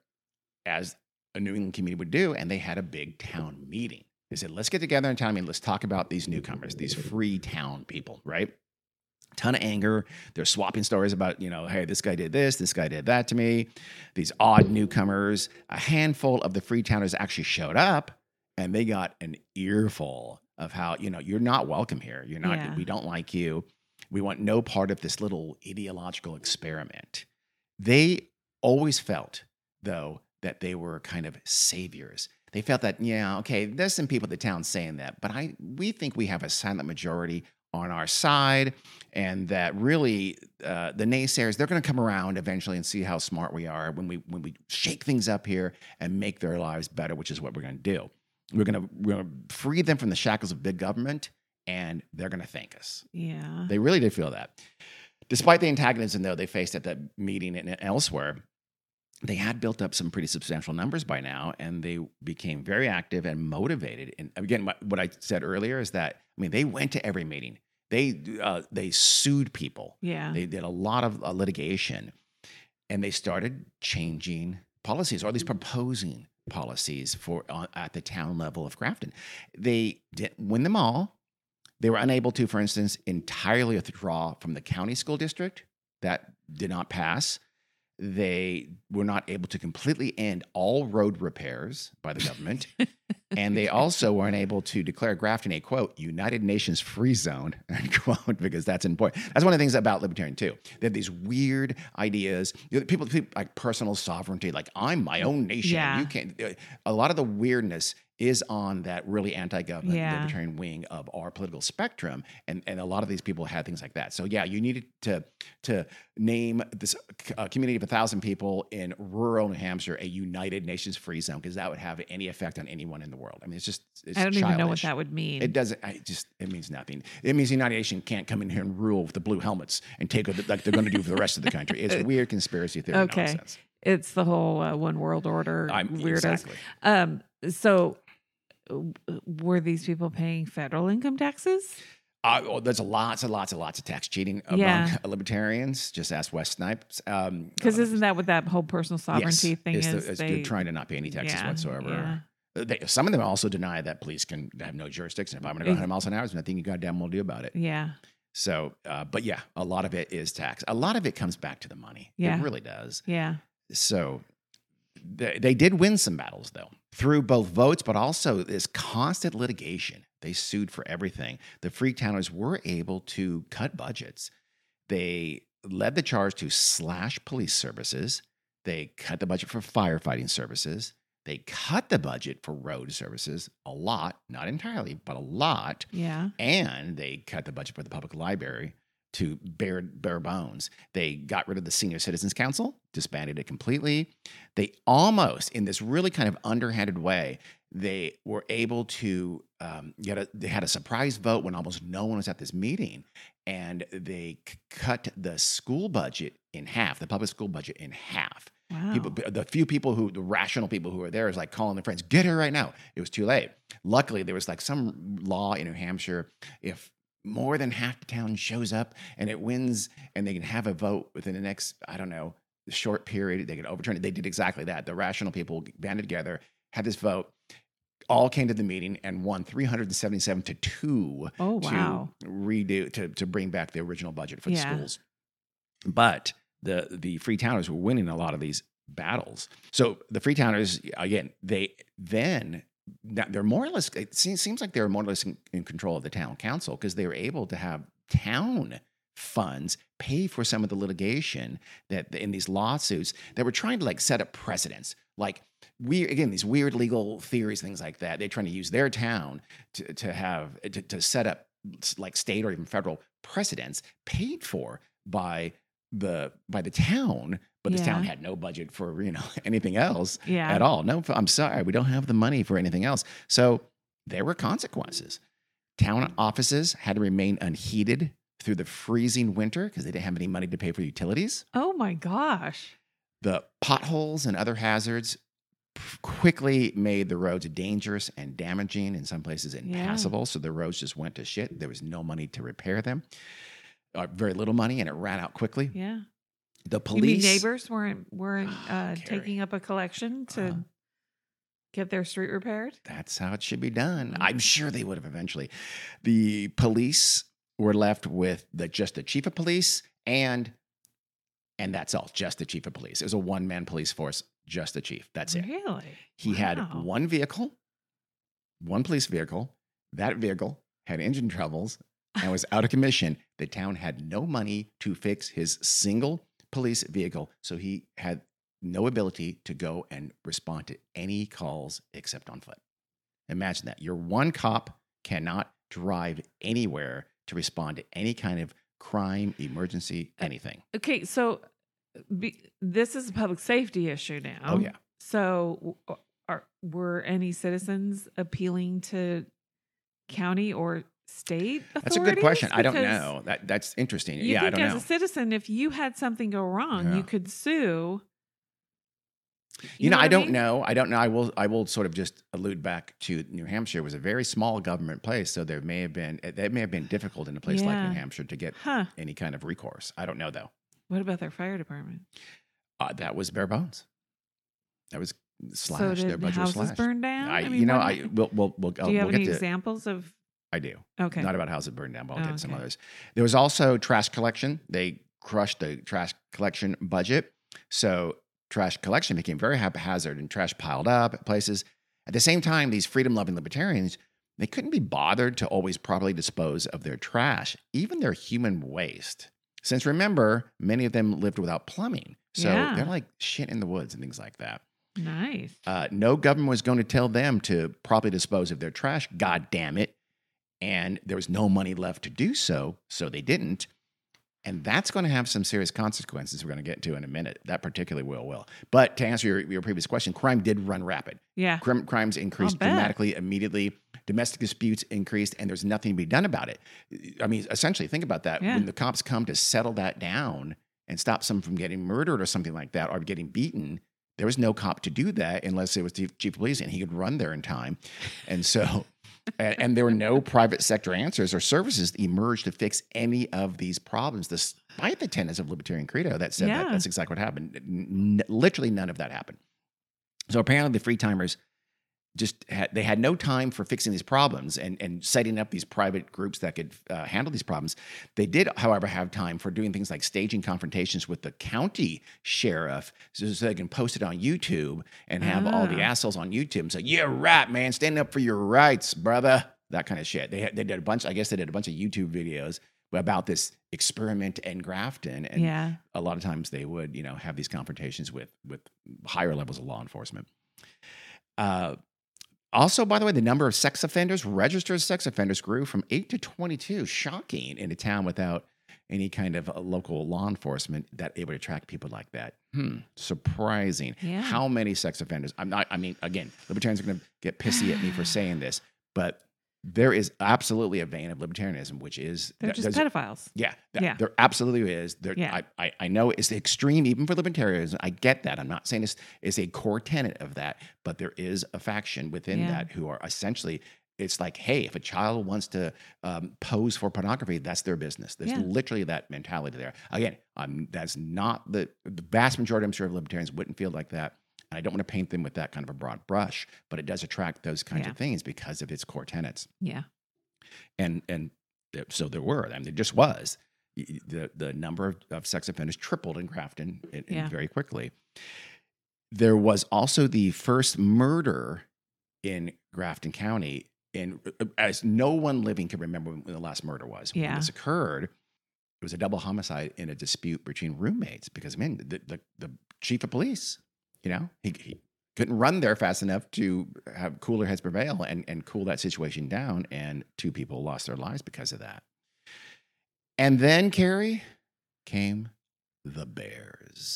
as a New England community would do, and they had a big town meeting. They said, let's get together in town meeting. Let's talk about these newcomers, these free town people, right? Ton of anger. They're swapping stories about, hey, this guy did this guy did that to me. These odd newcomers. A handful of the Freetowners actually showed up, and they got an earful of how, you're not welcome here. You're not, we don't like you. We want no part of this little ideological experiment. They always felt, though, that they were kind of saviors. They felt that, there's some people in the town saying that, but we think we have a silent majority on our side, and that really the naysayers, they're going to come around eventually and see how smart we are when we shake things up here and make their lives better, which is what we're going to do. We're going to free them from the shackles of big government, and they're going to thank us. Yeah. They really did feel that. Despite the antagonism, though, they faced at that meeting and elsewhere, they had built up some pretty substantial numbers by now, and they became very active and motivated. And again, what I said earlier is that, they went to every meeting. They sued people. Yeah. They did a lot of litigation, and they started changing policies, or at least proposing policies at the town level of Grafton. They didn't win them all. They were unable to, for instance, entirely withdraw from the county school district. That did not pass. They were not able to completely end all road repairs by the government. And they also weren't able to declare Grafton a, quote, United Nations free zone, unquote, because that's important. That's one of the things about libertarian, too. They have these weird ideas. People like personal sovereignty, like I'm my own nation. Yeah. You can't. A lot of the weirdness is on that really anti-government libertarian wing of our political spectrum. And a lot of these people had things like that. So, you needed to name this community of 1,000 people in rural New Hampshire a United Nations free zone, because that would have any effect on anyone in the world. It's I don't childish. even know what that would mean. It doesn't. It means nothing. It means the United Nations can't come in here and rule with the blue helmets and take it like they're going to do for the rest of the country. It's weird conspiracy theory nonsense. It's the whole one world order weirdos. Exactly. So were these people paying federal income taxes? There's lots and lots of tax cheating among libertarians. Just ask Wes Snipes. Because isn't that what that whole personal sovereignty thing is? They're trying to not pay any taxes whatsoever. Some of them also deny that police can have no jurisdiction. If I'm going to go 100 miles an hour, there's nothing you goddamn will do about it. Yeah. So, but a lot of it is tax. A lot of it comes back to the money. Yeah. It really does. Yeah. So they did win some battles, though, through both votes, but also this constant litigation. They sued for everything. The Freetowners were able to cut budgets. They led the charge to slash police services. They cut the budget for firefighting services. They cut the budget for road services a lot, not entirely, but a lot. Yeah. And they cut the budget for the public library to bare bones. They got rid of the Senior Citizens Council, disbanded it completely. They almost, in this really kind of underhanded way, they were able to they had a surprise vote when almost no one was at this meeting, and they cut the school budget in half, the public school budget in half. Wow. The rational people who were there is like calling their friends, get her right now. It was too late. Luckily, there was like some law in New Hampshire, if more than half the town shows up and it wins and they can have a vote within the next, short period, they can overturn it. They did exactly that. The rational people banded together, had this vote. all came to the meeting and won 377-2 Oh, wow. to redo to bring back the original budget for the Yeah. schools. But the Freetowners were winning a lot of these battles. So the Freetowners, again, they're more or less, it seems like they're more or less in control of the town council because they were able to have town funds pay for some of the litigation that in these lawsuits that were trying to like set up precedents. Like these weird legal theories, things like that. They're trying to use their town to set up like state or even federal precedents paid for by the town, but the town Yeah. had no budget for anything else Yeah. at all. No, I'm sorry, we don't have the money for anything else. So there were consequences. Town offices had to remain unheated through the freezing winter because they didn't have any money to pay for utilities. Oh my gosh. The potholes and other hazards quickly made the roads dangerous and damaging, in some places impassable. So the roads just went to shit. There was no money to repair them. Very little money, and it ran out quickly. Yeah. The You mean police neighbors weren't Carrie. taking up a collection to get their street repaired? That's how it should be done. I'm sure they would have eventually. The police were left with just the chief of police and that's all, just the chief of police. It was a one-man police force, just the chief. That's it. Really? He had Wow. one vehicle, one police vehicle. That vehicle had engine troubles and was out of commission. The town had no money to fix his single police vehicle, so he had no ability to go and respond to any calls except on foot. Imagine that. Your one cop cannot drive anywhere to respond to any kind of crime, emergency, anything. Okay, so this is a public safety issue now. Oh, yeah. So were any citizens appealing to county or state authorities? That's a good question. I don't Because know. That's interesting. You Yeah, I think don't as know. a citizen, if you had something go wrong, Yeah. you could sue. I don't mean? know. I don't know. I will sort of just allude back to New Hampshire. It was a very small government place, so that may have been difficult in a place like Yeah. New Hampshire to get Huh. any kind of recourse. I don't know though. What about their fire department? That was bare bones. That was slashed. So Their did budget was houses slashed. burn down? I mean, we'll do you have we'll any get to. examples of? I do. Okay. Not about houses burned down, but I'll Oh, get some okay. others. There was also trash collection. They crushed the trash collection budget. So trash collection became very haphazard and trash piled up at places. At the same time, these freedom-loving libertarians, they couldn't be bothered to always properly dispose of their trash, even their human waste. Since remember, many of them lived without plumbing. So Yeah. they're like shit in the woods and things like that. Nice. No government was going to tell them to properly dispose of their trash. God damn it. And there was no money left to do so, so they didn't. And that's going to have some serious consequences we're going to get to in a minute. That particularly will. But to answer your previous question, crime did run rapid. Yeah. Crimes increased bet. dramatically, immediately. Domestic disputes increased, and there's nothing to be done about it. I mean, essentially, think about that. Yeah. When the cops come to settle that down and stop someone from getting murdered or something like that, or getting beaten, there was no cop to do that unless it was the chief of police, and he could run there in time. And so, and there were no private sector answers or services that emerged to fix any of these problems, despite the tenets of libertarian credo that said Yeah. that's exactly what happened. Literally none of that happened. So apparently the Freetimers they had no time for fixing these problems and setting up these private groups that could handle these problems. They did, however, have time for doing things like staging confrontations with the county sheriff so they can post it on YouTube and have all the assholes on YouTube and say, "Yeah, right, man, stand up for your rights, brother." That kind of shit. They did a bunch. I guess they did a bunch of YouTube videos about this experiment in Grafton, and Yeah. a lot of times they would, have these confrontations with higher levels of law enforcement. Also, by the way, the number of registered sex offenders grew from 8 to 22. Shocking in a town without any kind of local law enforcement that able to track people like that. Surprising. Yeah. How many sex offenders? Again, libertarians are going to get pissy at me for saying this, but there is absolutely a vein of libertarianism, which is They're just pedophiles. yeah, Yeah. there absolutely is. Yeah. I know it's extreme even for libertarianism. I get that. I'm not saying it's a core tenet of that, but there is a faction within Yeah. that who are essentially, it's like, hey, if a child wants to pose for pornography, that's their business. There's Yeah. literally that mentality there. Again, that's not the vast majority, I'm sure, of libertarians wouldn't feel like that. And I don't want to paint them with that kind of a broad brush, but it does attract those kinds Yeah. of things because of its core tenets. Yeah. And so there were. I mean, there just was. The number of sex offenders tripled in Grafton Yeah. very quickly. There was also the first murder in Grafton County, as no one living can remember when the last murder was. When Yeah. this occurred, it was a double homicide in a dispute between roommates because, man, the chief of police, he couldn't run there fast enough to have cooler heads prevail and cool that situation down, and 2 people lost their lives because of that. And then, Carrie, came the Bears.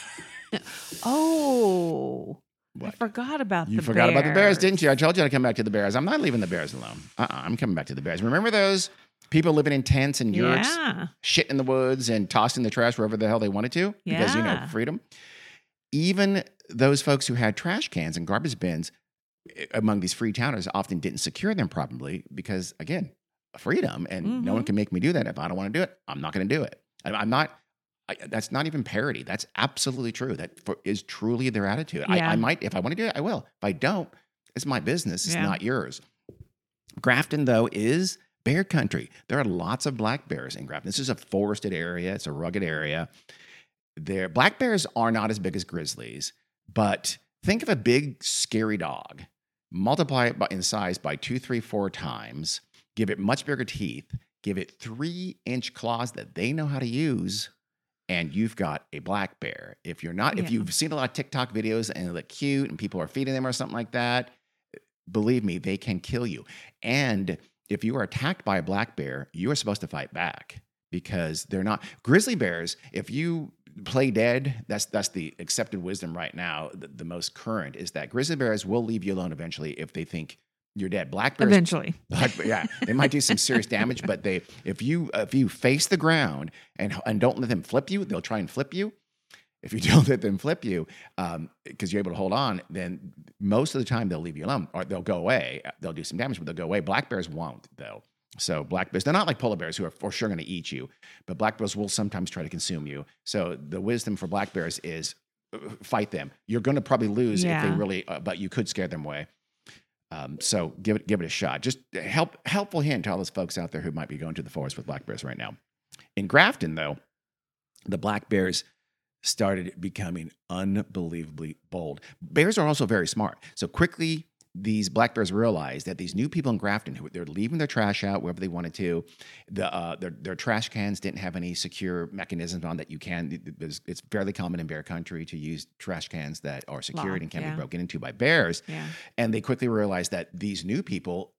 Oh, I What? forgot about You the forgot about the Bears, Bears. didn't you? I told you to come back to the Bears. I'm not leaving the Bears alone. I'm coming back to the Bears. Remember those people living in tents and yurts, Yeah. shit in the woods and tossing the trash wherever the hell they wanted to? Because, Yeah. freedom. Even those folks who had trash cans and garbage bins among these free towners often didn't secure them properly because, again, freedom, and no one can make me do that. If I don't want to do it, I'm not going to do it. That's not even parody. That's absolutely true. That is truly their attitude. Yeah. I might, if I want to do it, I will. If I don't, it's my business. It's Yeah. not yours. Grafton, though, is bear country. There are lots of black bears in Grafton. This is a forested area. It's a rugged area. Black bears are not as big as grizzlies, but think of a big, scary dog. Multiply it in size by 2, 3, 4 times. Give it much bigger teeth. Give it 3-inch claws that they know how to use, and you've got a black bear. If you've seen a lot of TikTok videos and they look cute and people are feeding them or something like that, believe me, they can kill you. And if you are attacked by a black bear, you are supposed to fight back because they're not grizzly bears. If you play dead, that's the accepted wisdom right now. The most current is that grizzly bears will leave you alone eventually if they think you're dead. Black bears, Eventually. yeah, they might do some serious damage, but if you face the ground and don't let them flip you, they'll try and flip you. If you don't let them flip you, because you're able to hold on, then most of the time they'll leave you alone, or they'll go away. They'll do some damage, but they'll go away. Black bears won't, though. So black bears, they're not like polar bears who are for sure going to eat you, but black bears will sometimes try to consume you. So the wisdom for black bears is fight them. You're going to probably lose if they really, but you could scare them away. So give it a shot. Just helpful hint to all those folks out there who might be going to the forest with black bears right now. In Grafton, though, the black bears started becoming unbelievably bold. Bears are also very smart. So quickly, these black bears realized that these new people in Grafton, they're leaving their trash out wherever they wanted to. Their trash cans didn't have any secure mechanisms on that you can. It's fairly common in bear country to use trash cans that are secured and can be broken into by bears. Yeah. And they quickly realized that these new people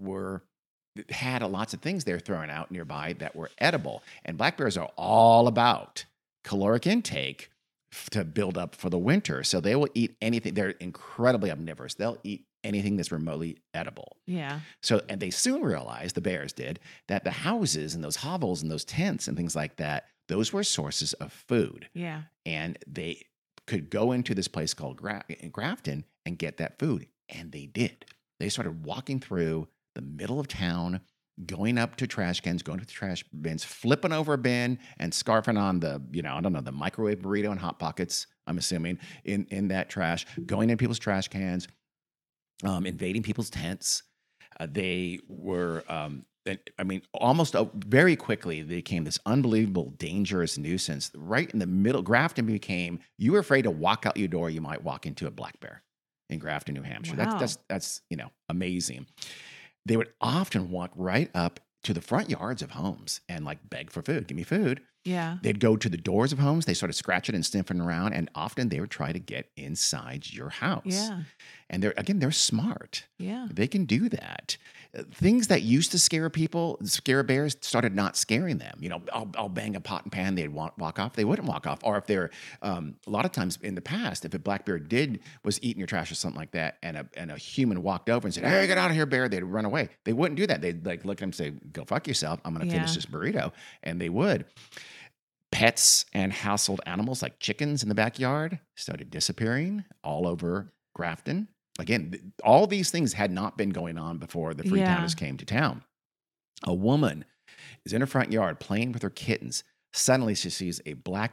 had lots of things they're throwing out nearby that were edible. And black bears are all about caloric intake to build up for the winter. So they will eat anything. They're incredibly omnivorous. They'll eat anything that's remotely edible. Yeah. So, and they soon realized, the bears did, that the houses and those hovels and those tents and things like that, those were sources of food. Yeah. And they could go into this place called Grafton and get that food. And they did. They started walking through the middle of town, going up to trash cans, going to the trash bins, flipping over a bin and scarfing on the microwave burrito and Hot Pockets, I'm assuming, in that trash, going in people's trash cans, invading people's tents. They were, almost very quickly, they became this unbelievable, dangerous nuisance. Right in the middle, Grafton became, you were afraid to walk out your door, you might walk into a black bear in Grafton, New Hampshire. Wow. That's amazing. They would often walk right up to the front yards of homes and beg for food. Give me food. Yeah. They'd go to the doors of homes. They started scratching and sniffing around, and often they would try to get inside your house. Yeah. And they're smart. Yeah. They can do that. Things that used to scare bears, started not scaring them. I'll bang a pot and pan, they'd walk off. They wouldn't walk off. Or if they're, a lot of times in the past, if a black bear was eating your trash or something like that, and a human walked over and said, "Hey, get out of here, bear," they'd run away. They wouldn't do that. They'd look at him and say, "Go fuck yourself. I'm going to finish this burrito." And they would. Pets and household animals like chickens in the backyard started disappearing all over Grafton. Again, all these things had not been going on before the Freetowners came to town. A woman is in her front yard playing with her kittens. Suddenly, she sees a black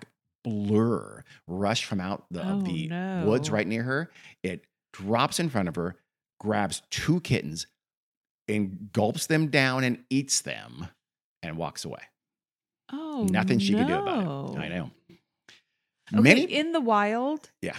blur rush from out of the woods no. right near her. It drops in front of her, grabs 2 kittens, and gulps them down and eats them and walks away. Oh Nothing she could do about it. I no. know. Okay, Many, in the wild, yeah.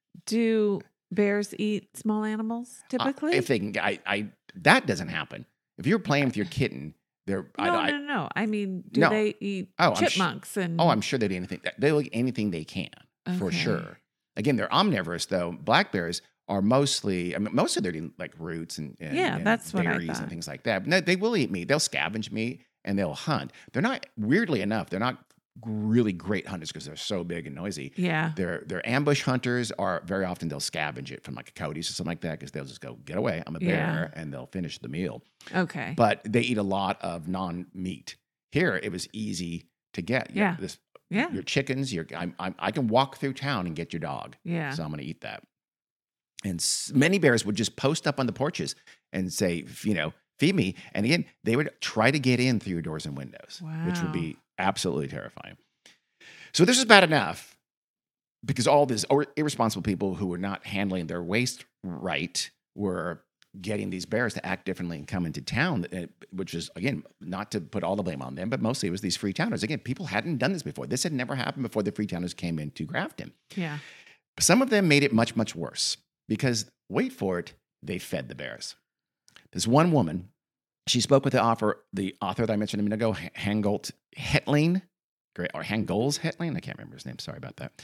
do bears eat small animals typically? If they can, that doesn't happen. If you're playing with your kitten, they're No. I mean, do No. they eat Oh, I'm chipmunks and I'm sure they'd eat anything. They'll eat anything they can for Okay. sure. Again, they're omnivorous though. Black bears are mostly, I mean, most of their eating like roots and Yeah, and that's what I berries thought. and things like that. But no, they will eat meat. They'll scavenge meat and they'll hunt. They're not, weirdly enough, they're not really great hunters because they're so big and noisy. Yeah. Their ambush hunters are very often they'll scavenge it from like a coyote or something like that because they'll just go, get away, I'm a Yeah. bear, and they'll finish the meal. Okay. But they eat a lot of non-meat. Here, it was easy to get. Yeah. Yeah. Your chickens. I can walk through town and get your dog. Yeah. So I'm going to eat that. And many bears would just post up on the porches and say, feed me. And again, they would try to get in through your doors and windows, which would Wow. be absolutely terrifying. So this is bad enough because all these irresponsible people who were not handling their waste right were getting these bears to act differently and come into town, which is, again, not to put all the blame on them, but mostly it was these Freetowners. Again, people hadn't done this before. This had never happened before the Freetowners came into Grafton. Yeah. Some of them made it much, much worse because, wait for it, they fed the bears. This one woman, she spoke with the author that I mentioned a minute ago, Hangolt Hetling, or Hangols Hetling. I can't remember his name. Sorry about that.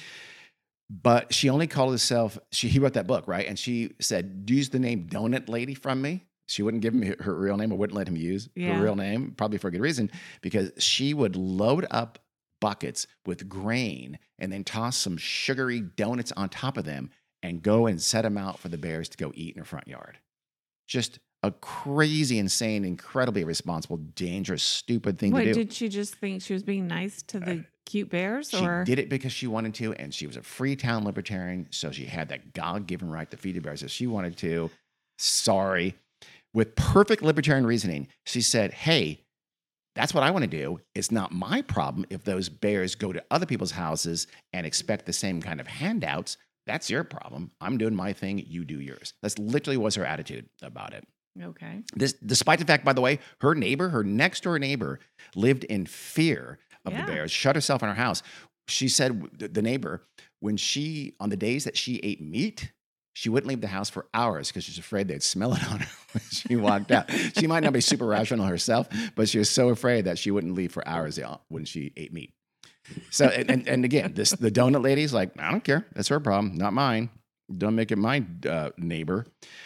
But she only called herself, he wrote that book, right? And she said, use the name Donut Lady from me. She wouldn't give him her real name or wouldn't let him use her real name, probably for a good reason, because she would load up buckets with grain and then toss some sugary donuts on top of them and go and set them out for the bears to go eat in her front yard. Just a crazy, insane, incredibly irresponsible, dangerous, stupid thing to do. Did she just think she was being nice to the cute bears? She did it because she wanted to, and she was a Freetown libertarian, so she had that God-given right to feed the bears if she wanted to. Sorry. With perfect libertarian reasoning, she said, hey, that's what I want to do. It's not my problem if those bears go to other people's houses and expect the same kind of handouts. That's your problem. I'm doing my thing. You do yours. That's literally was her attitude about it. Okay. This, despite the fact, by the way, her next door neighbor, lived in fear of the bears, shut herself in her house. She said, the neighbor, on the days that she ate meat, she wouldn't leave the house for hours because she was afraid they'd smell it on her when she walked out. She might not be super rational herself, but she was so afraid that she wouldn't leave for hours when she ate meat. So, and again, the donut lady's like, I don't care. That's her problem, not mine. Don't make it my neighbor.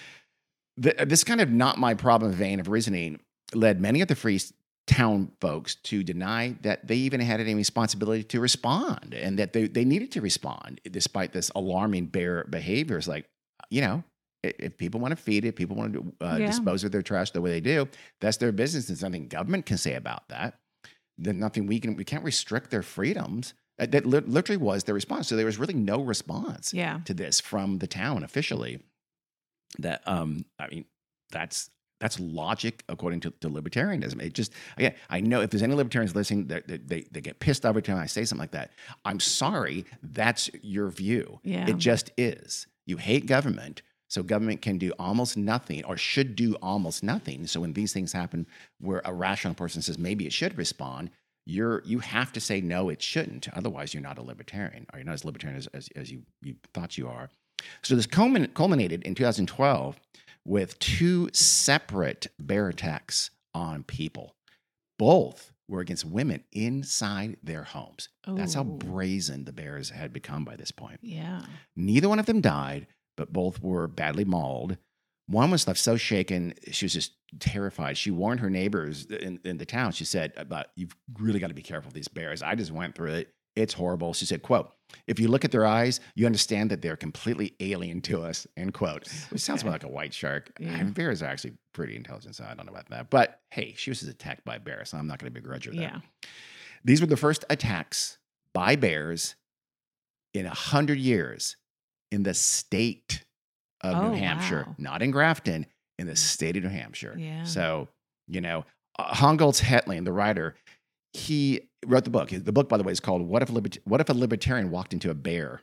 This kind of not my problem vein of reasoning led many of the Freetown folks to deny that they even had any responsibility to respond and that they needed to respond despite this alarming bear behavior. It's like, if people want to feed it, people want to dispose of their trash the way they do, that's their business. There's nothing government can say about that. There's nothing we can't restrict their freedoms. That literally was their response. So there was really no response to this from the town officially. That that's logic according to libertarianism. It just, again, I know if there's any libertarians listening, they get pissed every time I say something like that. I'm sorry, that's your view. Yeah. It just is. You hate government, so government can do almost nothing or should do almost nothing. So when these things happen where a rational person says maybe it should respond, you have to say no, it shouldn't. Otherwise, you're not a libertarian, or you're not as libertarian as you thought you are. So this culminated in 2012 with 2 separate bear attacks on people. Both were against women inside their homes. That's how brazen the bears had become by this point. Yeah. Neither one of them died, but both were badly mauled. One was left so shaken, she was just terrified. She warned her neighbors in the town. She said, you've really got to be careful of these bears. I just went through it. It's horrible. She said, quote, if you look at their eyes, you understand that they're completely alien to us, end quote. Which sounds more like a white shark. Yeah. Bears are actually pretty intelligent, so I don't know about that. But hey, she was just attacked by a bear, so I'm not going to begrudge her that. Yeah. These were the first attacks by bears in 100 years in the state of New Hampshire, wow. not in Grafton, in the state of New Hampshire. Yeah. So, Hongoltz Hetling, the writer, he wrote the book. The book, by the way, is called "What If a Libertarian Walked into a Bear?"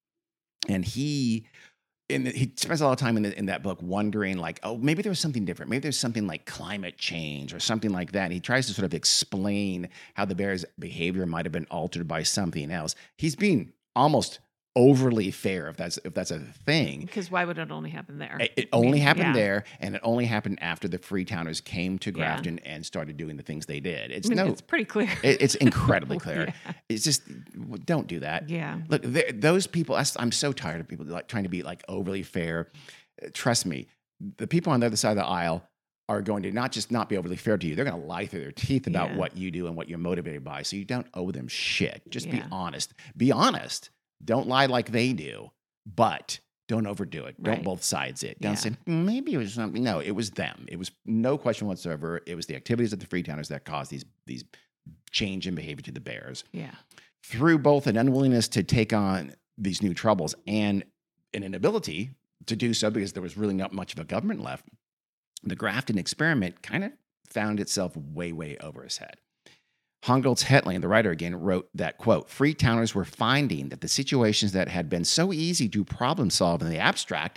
And he spends a lot of time in that book wondering, like, oh, maybe there was something different. Maybe there's something like climate change or something like that. And he tries to sort of explain how the bear's behavior might have been altered by something else. He's being almost overly fair, if that's a thing. Because why would it only happen there? It only happened yeah. there, and it only happened after the Freetowners came to Grafton and started doing the things they did. It's pretty clear. It's incredibly clear. Yeah. It's just, don't do that. Yeah. Look, those people, I'm so tired of people like trying to be like overly fair. Trust me, the people on the other side of the aisle are going to not just not be overly fair to you, they're going to lie through their teeth about what you do and what you're motivated by. So you don't owe them shit. Just be honest. Be honest. Don't lie like they do, but don't overdo it. Don't both sides it. Don't say, maybe it was something. No, it was them. It was no question whatsoever. It was the activities of the Freetowners that caused these change in behavior to the bears. Yeah. Through both an unwillingness to take on these new troubles and an inability to do so because there was really not much of a government left, the Grafton experiment kind of found itself way, way over his head. Hongoltz Hetling, the writer again, wrote that, quote, Freetowners were finding that the situations that had been so easy to problem solve in the abstract,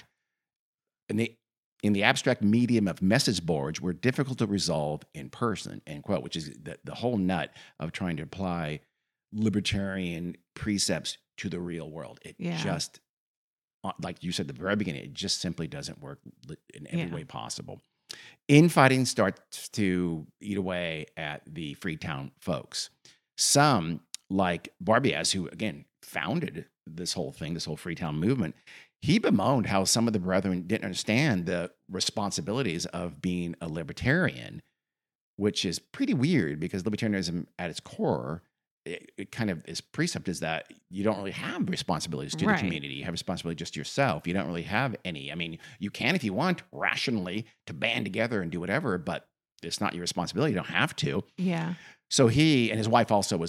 in the abstract medium of message boards, were difficult to resolve in person, end quote, which is the whole nut of trying to apply libertarian precepts to the real world. It just, like you said at the very beginning, it just simply doesn't work in every way possible. Infighting starts to eat away at the Freetown folks. Some, like Barbiez, who again founded this whole thing, this whole Freetown movement, he bemoaned how some of the brethren didn't understand the responsibilities of being a libertarian, which is pretty weird because libertarianism at its core, it kind of is precept is that you don't really have responsibilities to the community. You have responsibility just to yourself. You don't really have any. I mean, you can, if you want, rationally to band together and do whatever, but it's not your responsibility. You don't have to. Yeah. So he and his wife also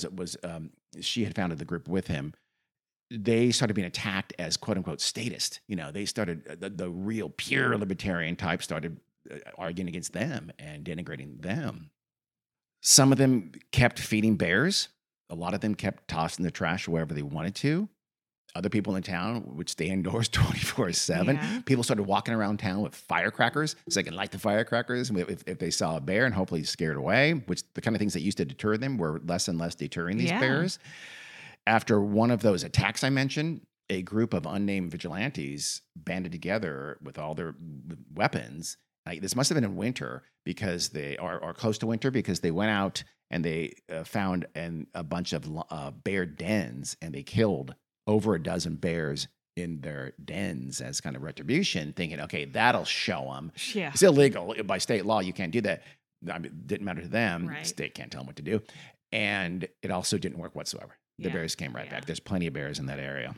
she had founded the group with him. They started being attacked as quote unquote statist. You know, they started the real pure libertarian type started arguing against them and denigrating them. Some of them kept feeding bears. A lot of them kept tossing the trash wherever they wanted to. Other people in the town would stay indoors 24/7. Yeah. People started walking around town with firecrackers so they could light the firecrackers if they saw a bear and hopefully scared away, which the kind of things that used to deter them were less and less deterring these bears. After one of those attacks I mentioned, a group of unnamed vigilantes banded together with all their weapons. This must have been in winter because they are close to winter because they went out and they found a bunch of bear dens and they killed over a dozen bears in their dens as kind of retribution, thinking, okay, that'll show them. Yeah. It's illegal by state law. You can't do that. I mean, it didn't matter to them. Right. The state can't tell them what to do. And it also didn't work whatsoever. The bears came right back. There's plenty of bears in that area.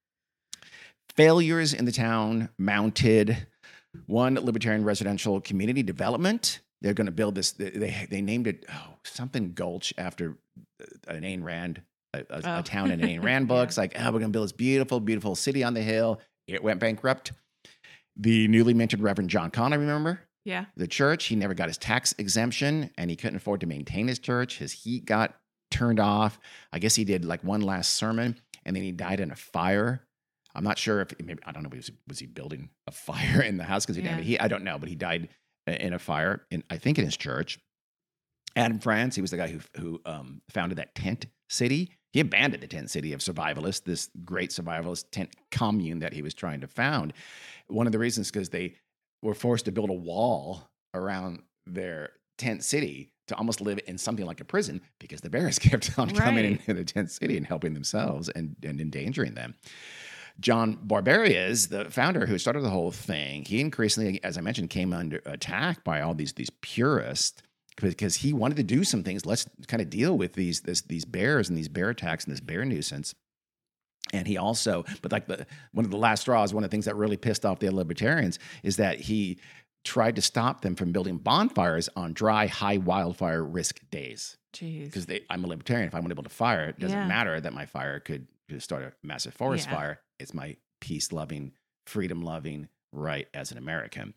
Failures in the town mounted. One, libertarian residential community development. They're going to build this. They named it something Gulch after an Ayn Rand, a town in an Ayn Rand book. It's like, we're going to build this beautiful, beautiful city on the hill. It went bankrupt. The newly minted Reverend John Connor, remember? Yeah. The church, he never got his tax exemption and he couldn't afford to maintain his church. His heat got turned off. I guess he did like one last sermon and then he died in a fire. I'm not sure if maybe, I don't know, was he building a fire in the house because he died? I don't know, but he died in a fire I think in his church. Adam Franz, he was the guy who founded that tent city. He abandoned the tent city of survivalists, this great survivalist tent commune that he was trying to found. One of the reasons because they were forced to build a wall around their tent city to almost live in something like a prison because the bears kept on coming into the tent city and helping themselves and endangering them. John Barbiez, the founder who started the whole thing, he increasingly, as I mentioned, came under attack by all these purists because he wanted to do some things. Let's kind of deal with these bears and these bear attacks and this bear nuisance. And he also, but like one of the last straws, one of the things that really pissed off the libertarians is that he tried to stop them from building bonfires on dry, high wildfire risk days. Jeez. Because I'm a libertarian. If I'm unable to fire, it doesn't matter that my fire could start a massive forest fire. It's my peace-loving, freedom-loving right as an American.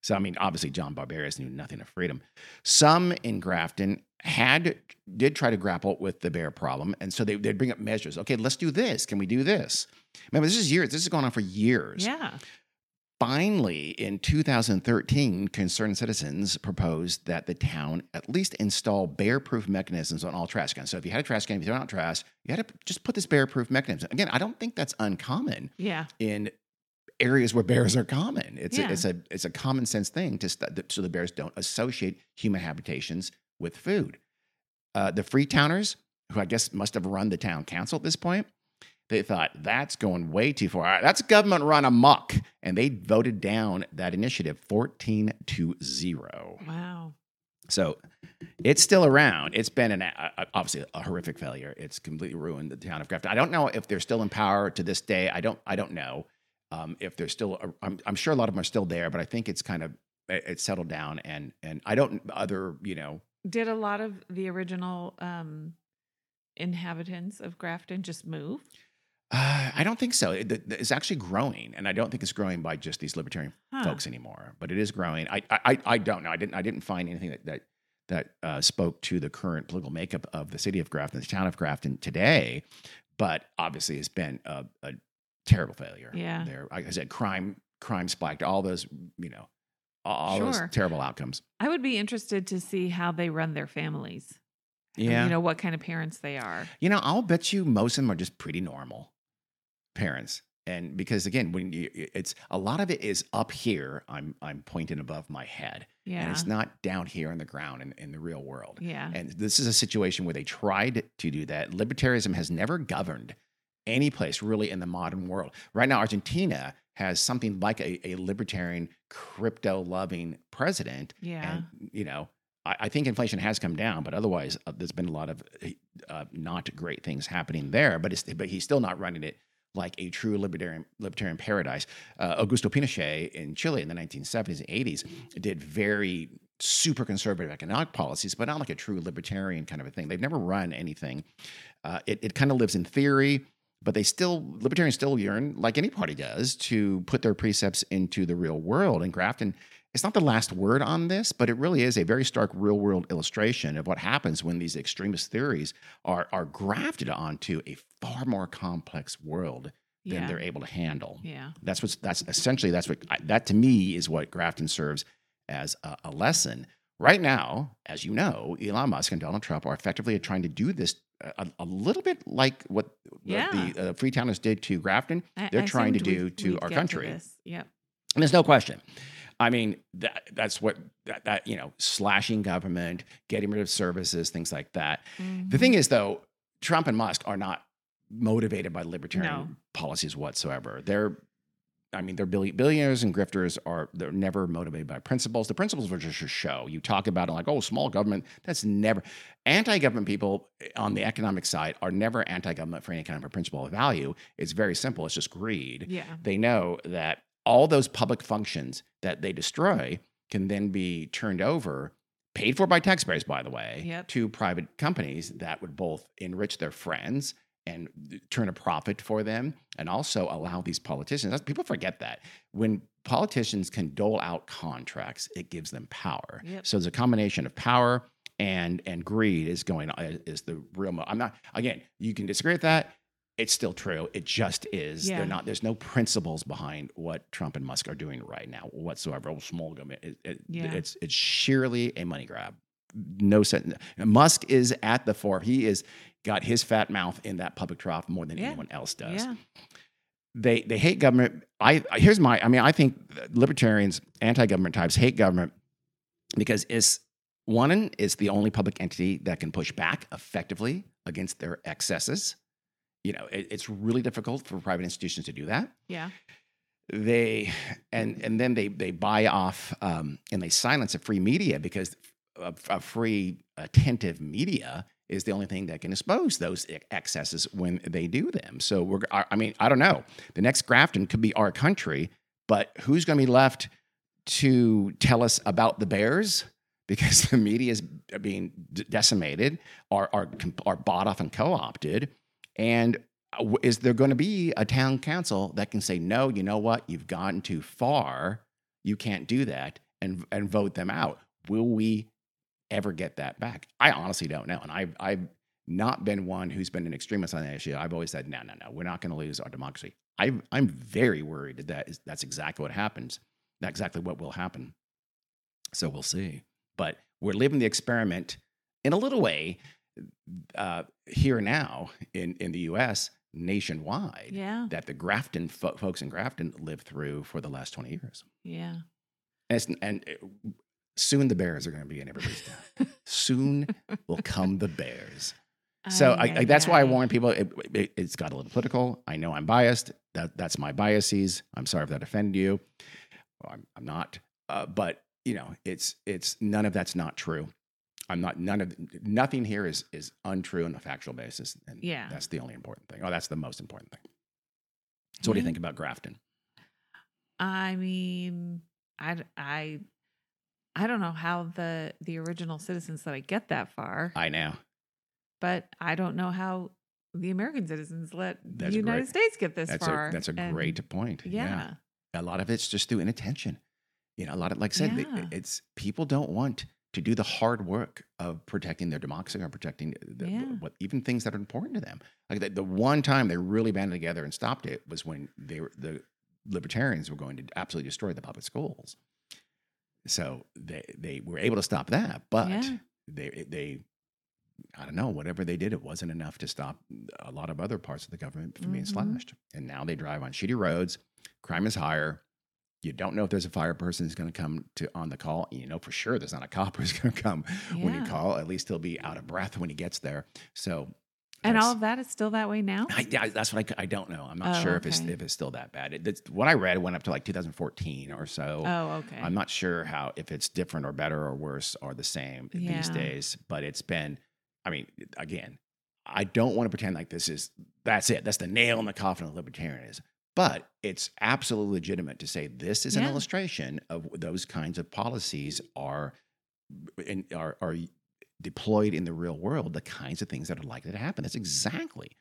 So, I mean, obviously, John Barbarius knew nothing of freedom. Some in Grafton did try to grapple with the bear problem, and so they'd bring up measures. Okay, let's do this. Can we do this? Remember, this is years. This has gone on for years. Yeah. Finally, in 2013, concerned citizens proposed that the town at least install bear-proof mechanisms on all trash cans. So if you had a trash can, if you throw out trash, you had to just put this bear-proof mechanism. Again, I don't think that's uncommon Yeah. in areas where bears are common. It's Yeah. a common sense thing so the bears don't associate human habitations with food. The Freetowners, who I guess must have run the town council at this point, they thought that's going way too far. That's government run amok, and they voted down that initiative 14-0. Wow. So it's still around. It's been obviously a horrific failure. It's completely ruined the town of Grafton. I don't know if they're still in power to this day. I don't know if they're still. I'm sure a lot of them are still there, but I think it's kind of it's settled down. And I don't Did a lot of the original inhabitants of Grafton just move? I don't think so. It's actually growing, and I don't think it's growing by just these libertarian folks anymore. But it is growing. I don't know. I didn't find anything that spoke to the current political makeup of the city of Grafton, the town of Grafton today. But obviously, it's been a terrible failure. Yeah. There, like I said, crime spiked. All those, all those Sure. terrible outcomes. I would be interested to see how they run their families. Yeah. What kind of parents they are. I'll bet you most of them are just pretty normal parents. And because again, when it's a lot of it is up here, I'm pointing above my head. Yeah. And it's not down here on the ground in the real world. Yeah. And this is a situation where they tried to do that. Libertarianism has never governed any place really in the modern world. Right now, Argentina has something like a libertarian, crypto-loving president. Yeah. And, I think inflation has come down, but otherwise there's been a lot of not great things happening there. But he's still not running it like a true libertarian paradise. Augusto Pinochet in Chile in the 1970s and 80s did very super conservative economic policies, but not like a true libertarian kind of a thing. They've never run anything. It kind of lives in theory, but libertarians still yearn, like any party does, to put their precepts into the real world. And Grafton, it's not the last word on this, but it really is a very stark real-world illustration of what happens when these extremist theories are grafted onto a far more complex world than they're able to handle. Yeah. That to me is what Grafton serves as a lesson. Right now, as you know, Elon Musk and Donald Trump are effectively trying to do this a little bit like what the Freetowners did to Grafton. They're trying to do to our country. Yep. And there's no question. I mean, that's what slashing government, getting rid of services, things like that. Mm-hmm. The thing is, though, Trump and Musk are not motivated by libertarian policies whatsoever. They're billionaires and grifters they're never motivated by principles. The principles are just a show. You talk about it like, small government. That's never anti-government people on the economic side are never anti-government for any kind of a principle of value. It's very simple. It's just greed. Yeah. They know that all those public functions that they destroy can then be turned over, paid for by taxpayers, by the way, to private companies that would both enrich their friends and turn a profit for them, and also allow these politicians. People forget that when politicians can dole out contracts, it gives them power. Yep. So there's a combination of power and greed is the real. Again, you can disagree with that. It's still true. It just is. Yeah. There's no principles behind what Trump and Musk are doing right now whatsoever. Small government. It's sheerly a money grab. No sense. Musk is at the fore. He is got his fat mouth in that public trough more than anyone else does. Yeah. They hate government. I think libertarians, anti-government types hate government because it's the only public entity that can push back effectively against their excesses. It's really difficult for private institutions to do that. Yeah. Then they buy off and they silence a free media because a free attentive media is the only thing that can expose those excesses when they do them. So I don't know. The next Grafton could be our country, but who's going to be left to tell us about the bears? Because the media is being decimated, are bought off and co-opted. And is there going to be a town council that can say, no, you know what? You've gone too far. You can't do that. and vote them out. Will we ever get that back? I honestly don't know. And I've not been one who's been an extremist on that issue. I've always said, no, we're not going to lose our democracy. I'm very worried that's exactly what happens. That's exactly what will happen. So we'll see. But we're living the experiment in a little way here now in the U.S., nationwide, that the Grafton folks in Grafton lived through for the last 20 years. Yeah. Soon the bears are going to be in everybody's town. Soon will come the bears. So that's why I warn people. It's got a little political. I know I'm biased. That's my biases. I'm sorry if that offended you. Well, I'm not. But it's none of that's not true. Nothing here is untrue on a factual basis. And that's the only important thing. That's the most important thing. So what do you think about Grafton? I mean, I don't know how the original citizens that I get that far. I know. But I don't know how the American citizens let the United States get this far. That's a great point. Yeah. A lot of it's just through inattention. A lot of, like I said, it's people don't want to do the hard work of protecting their democracy or protecting even things that are important to them. Like the one time they really banded together and stopped it was when the libertarians were going to absolutely destroy the public schools. So they were able to stop that, but they I don't know, whatever they did, it wasn't enough to stop a lot of other parts of the government from being slashed. And now they drive on shitty roads. Crime is higher. You don't know if there's a fire person who's going to come on the call. For sure there's not a cop who's going to come when you call. At least he'll be out of breath when he gets there. So, and all of that is still that way now? That's what I don't know. I'm not sure if it's still that bad. What I read went up to like 2014 or so. Oh, okay. I'm not sure if it's different or better or worse or the same these days. But it's been, again, I don't want to pretend like that's it. That's the nail in the coffin of libertarianism. But it's absolutely legitimate to say this is an illustration of those kinds of policies are deployed in the real world, the kinds of things that are likely to happen. That's exactly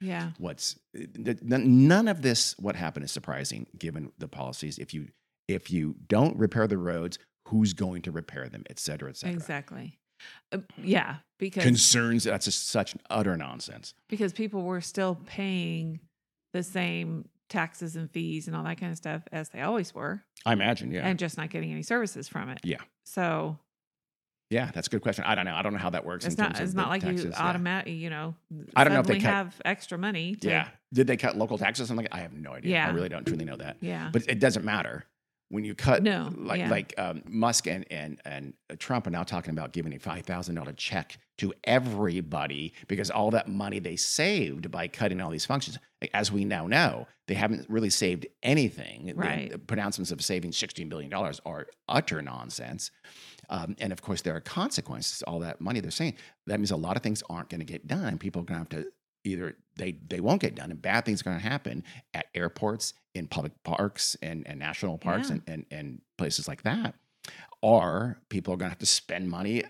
none of this, what happened, is surprising given the policies. If you don't repair the roads, who's going to repair them, et cetera, et cetera. Exactly. Because concerns, that's just such utter nonsense. Because people were still paying the same taxes and fees and all that kind of stuff as they always were. I imagine, and just not getting any services from it. Yeah. So. Yeah, that's a good question. I don't know. I don't know how that works. It's not like taxes, you automatically, I don't know if they have extra money. Did they cut local taxes? I have no idea. Yeah. I really don't truly know that. Yeah. But it doesn't matter. When you cut, like Musk and Trump are now talking about giving a $5,000 check to everybody because all that money they saved by cutting all these functions. As we now know, they haven't really saved anything. Right. The pronouncements of saving $16 billion are utter nonsense. And of course, there are consequences to all that money they're saying. That means a lot of things aren't going to get done. People are going to have to either they won't get done and bad things are going to happen at airports, in public parks and national parks and places like that. Or people are going to have to spend money,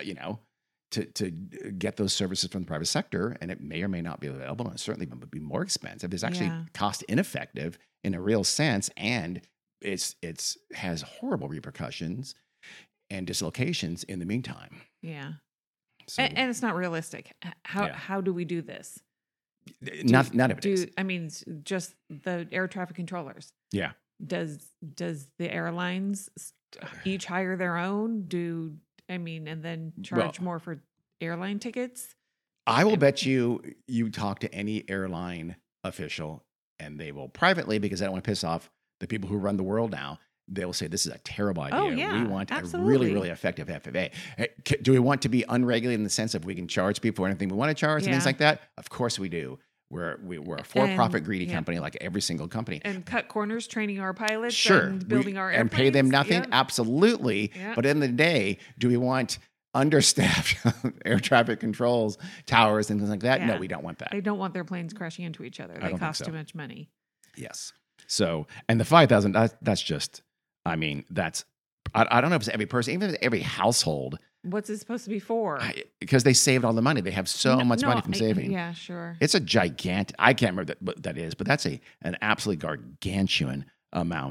to get those services from the private sector, and it may or may not be available, and it certainly would be more expensive. It's actually cost ineffective in a real sense, and it's has horrible repercussions and dislocations in the meantime. Yeah. So, and it's not realistic. How do we do this? None of it is. Just the air traffic controllers. Yeah. Does the airlines each hire their own? And then charge more for airline tickets? I will bet you talk to any airline official, and they will privately, because they don't want to piss off the people who run the world now. They will say, this is a terrible idea. Oh, yeah, we want absolutely. a really, really effective FAA. Do we want to be unregulated in the sense of we can charge people for anything we want to charge and things like that? Of course we do. We're a for-profit greedy company like every single company. And cut corners training our pilots, sure, and building our airplanes. And pay them nothing? Absolutely. Yeah. But at the end of the day, do we want understaffed air traffic controls towers and things like that? No, we don't want that. They don't want their planes crashing into each other. They cost too much money. Yes. So, and the $5,000, that's just... I don't know if it's every person, even if it's every household. What's it supposed to be for? Because they saved all the money. They have so much money from saving. Yeah, sure. It's a gigantic, I can't remember what that is, but that's an absolutely gargantuan amount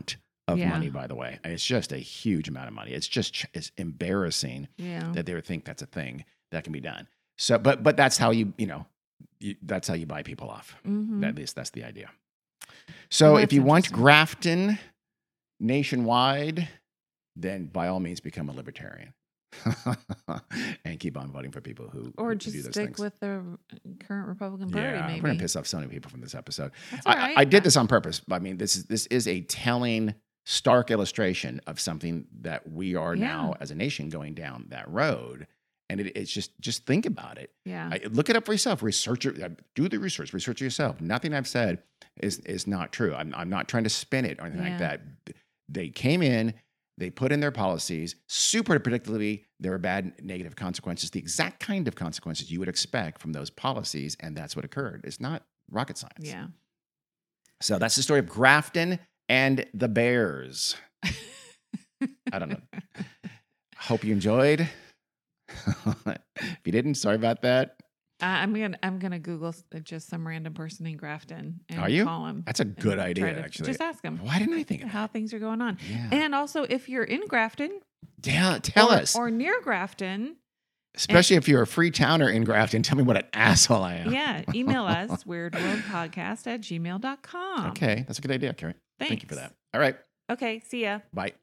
of Yeah. money, by the way. And it's just a huge amount of money. It's just it's embarrassing Yeah. that they would think that's a thing that can be done. So, but that's how that's how you buy people off. Mhm. At least that's the idea. So Well, if you that's want interesting. Grafton nationwide, then by all means become a libertarian and keep on voting for people who Or who do just those stick things. with the current Republican Party, Yeah, maybe. we're gonna piss off so many people from this episode. That's all right. I did this on purpose. I mean, this is a telling, stark illustration of something that we are now Yeah. as a nation going down that road. And it's just think about it. Yeah. Look it up for yourself. Research it. Do the research. Research it yourself. Nothing I've said is not true. I'm not trying to spin it or anything like Yeah. that. They came in. They put in their policies super predictably. There were bad negative consequences, the exact kind of consequences you would expect from those policies, and that's what occurred. It's not rocket science. Yeah. So that's the story of Grafton and the Bears. I don't know. Hope you enjoyed. If you didn't, sorry about that. I'm gonna Google just some random person in Grafton and Are you? call him. That's a good and idea, try to- actually. Just ask him Why didn't I think of that? how things are going on. Yeah. And also, if you're in Grafton, Tell us. or near Grafton, Especially if you're a free towner in Grafton, tell me what an asshole I am. yeah, email us weirdworldpodcast@gmail.com. Okay, that's a good idea, Carrie. Thank you for Thanks. that. All right, Okay, see ya. bye.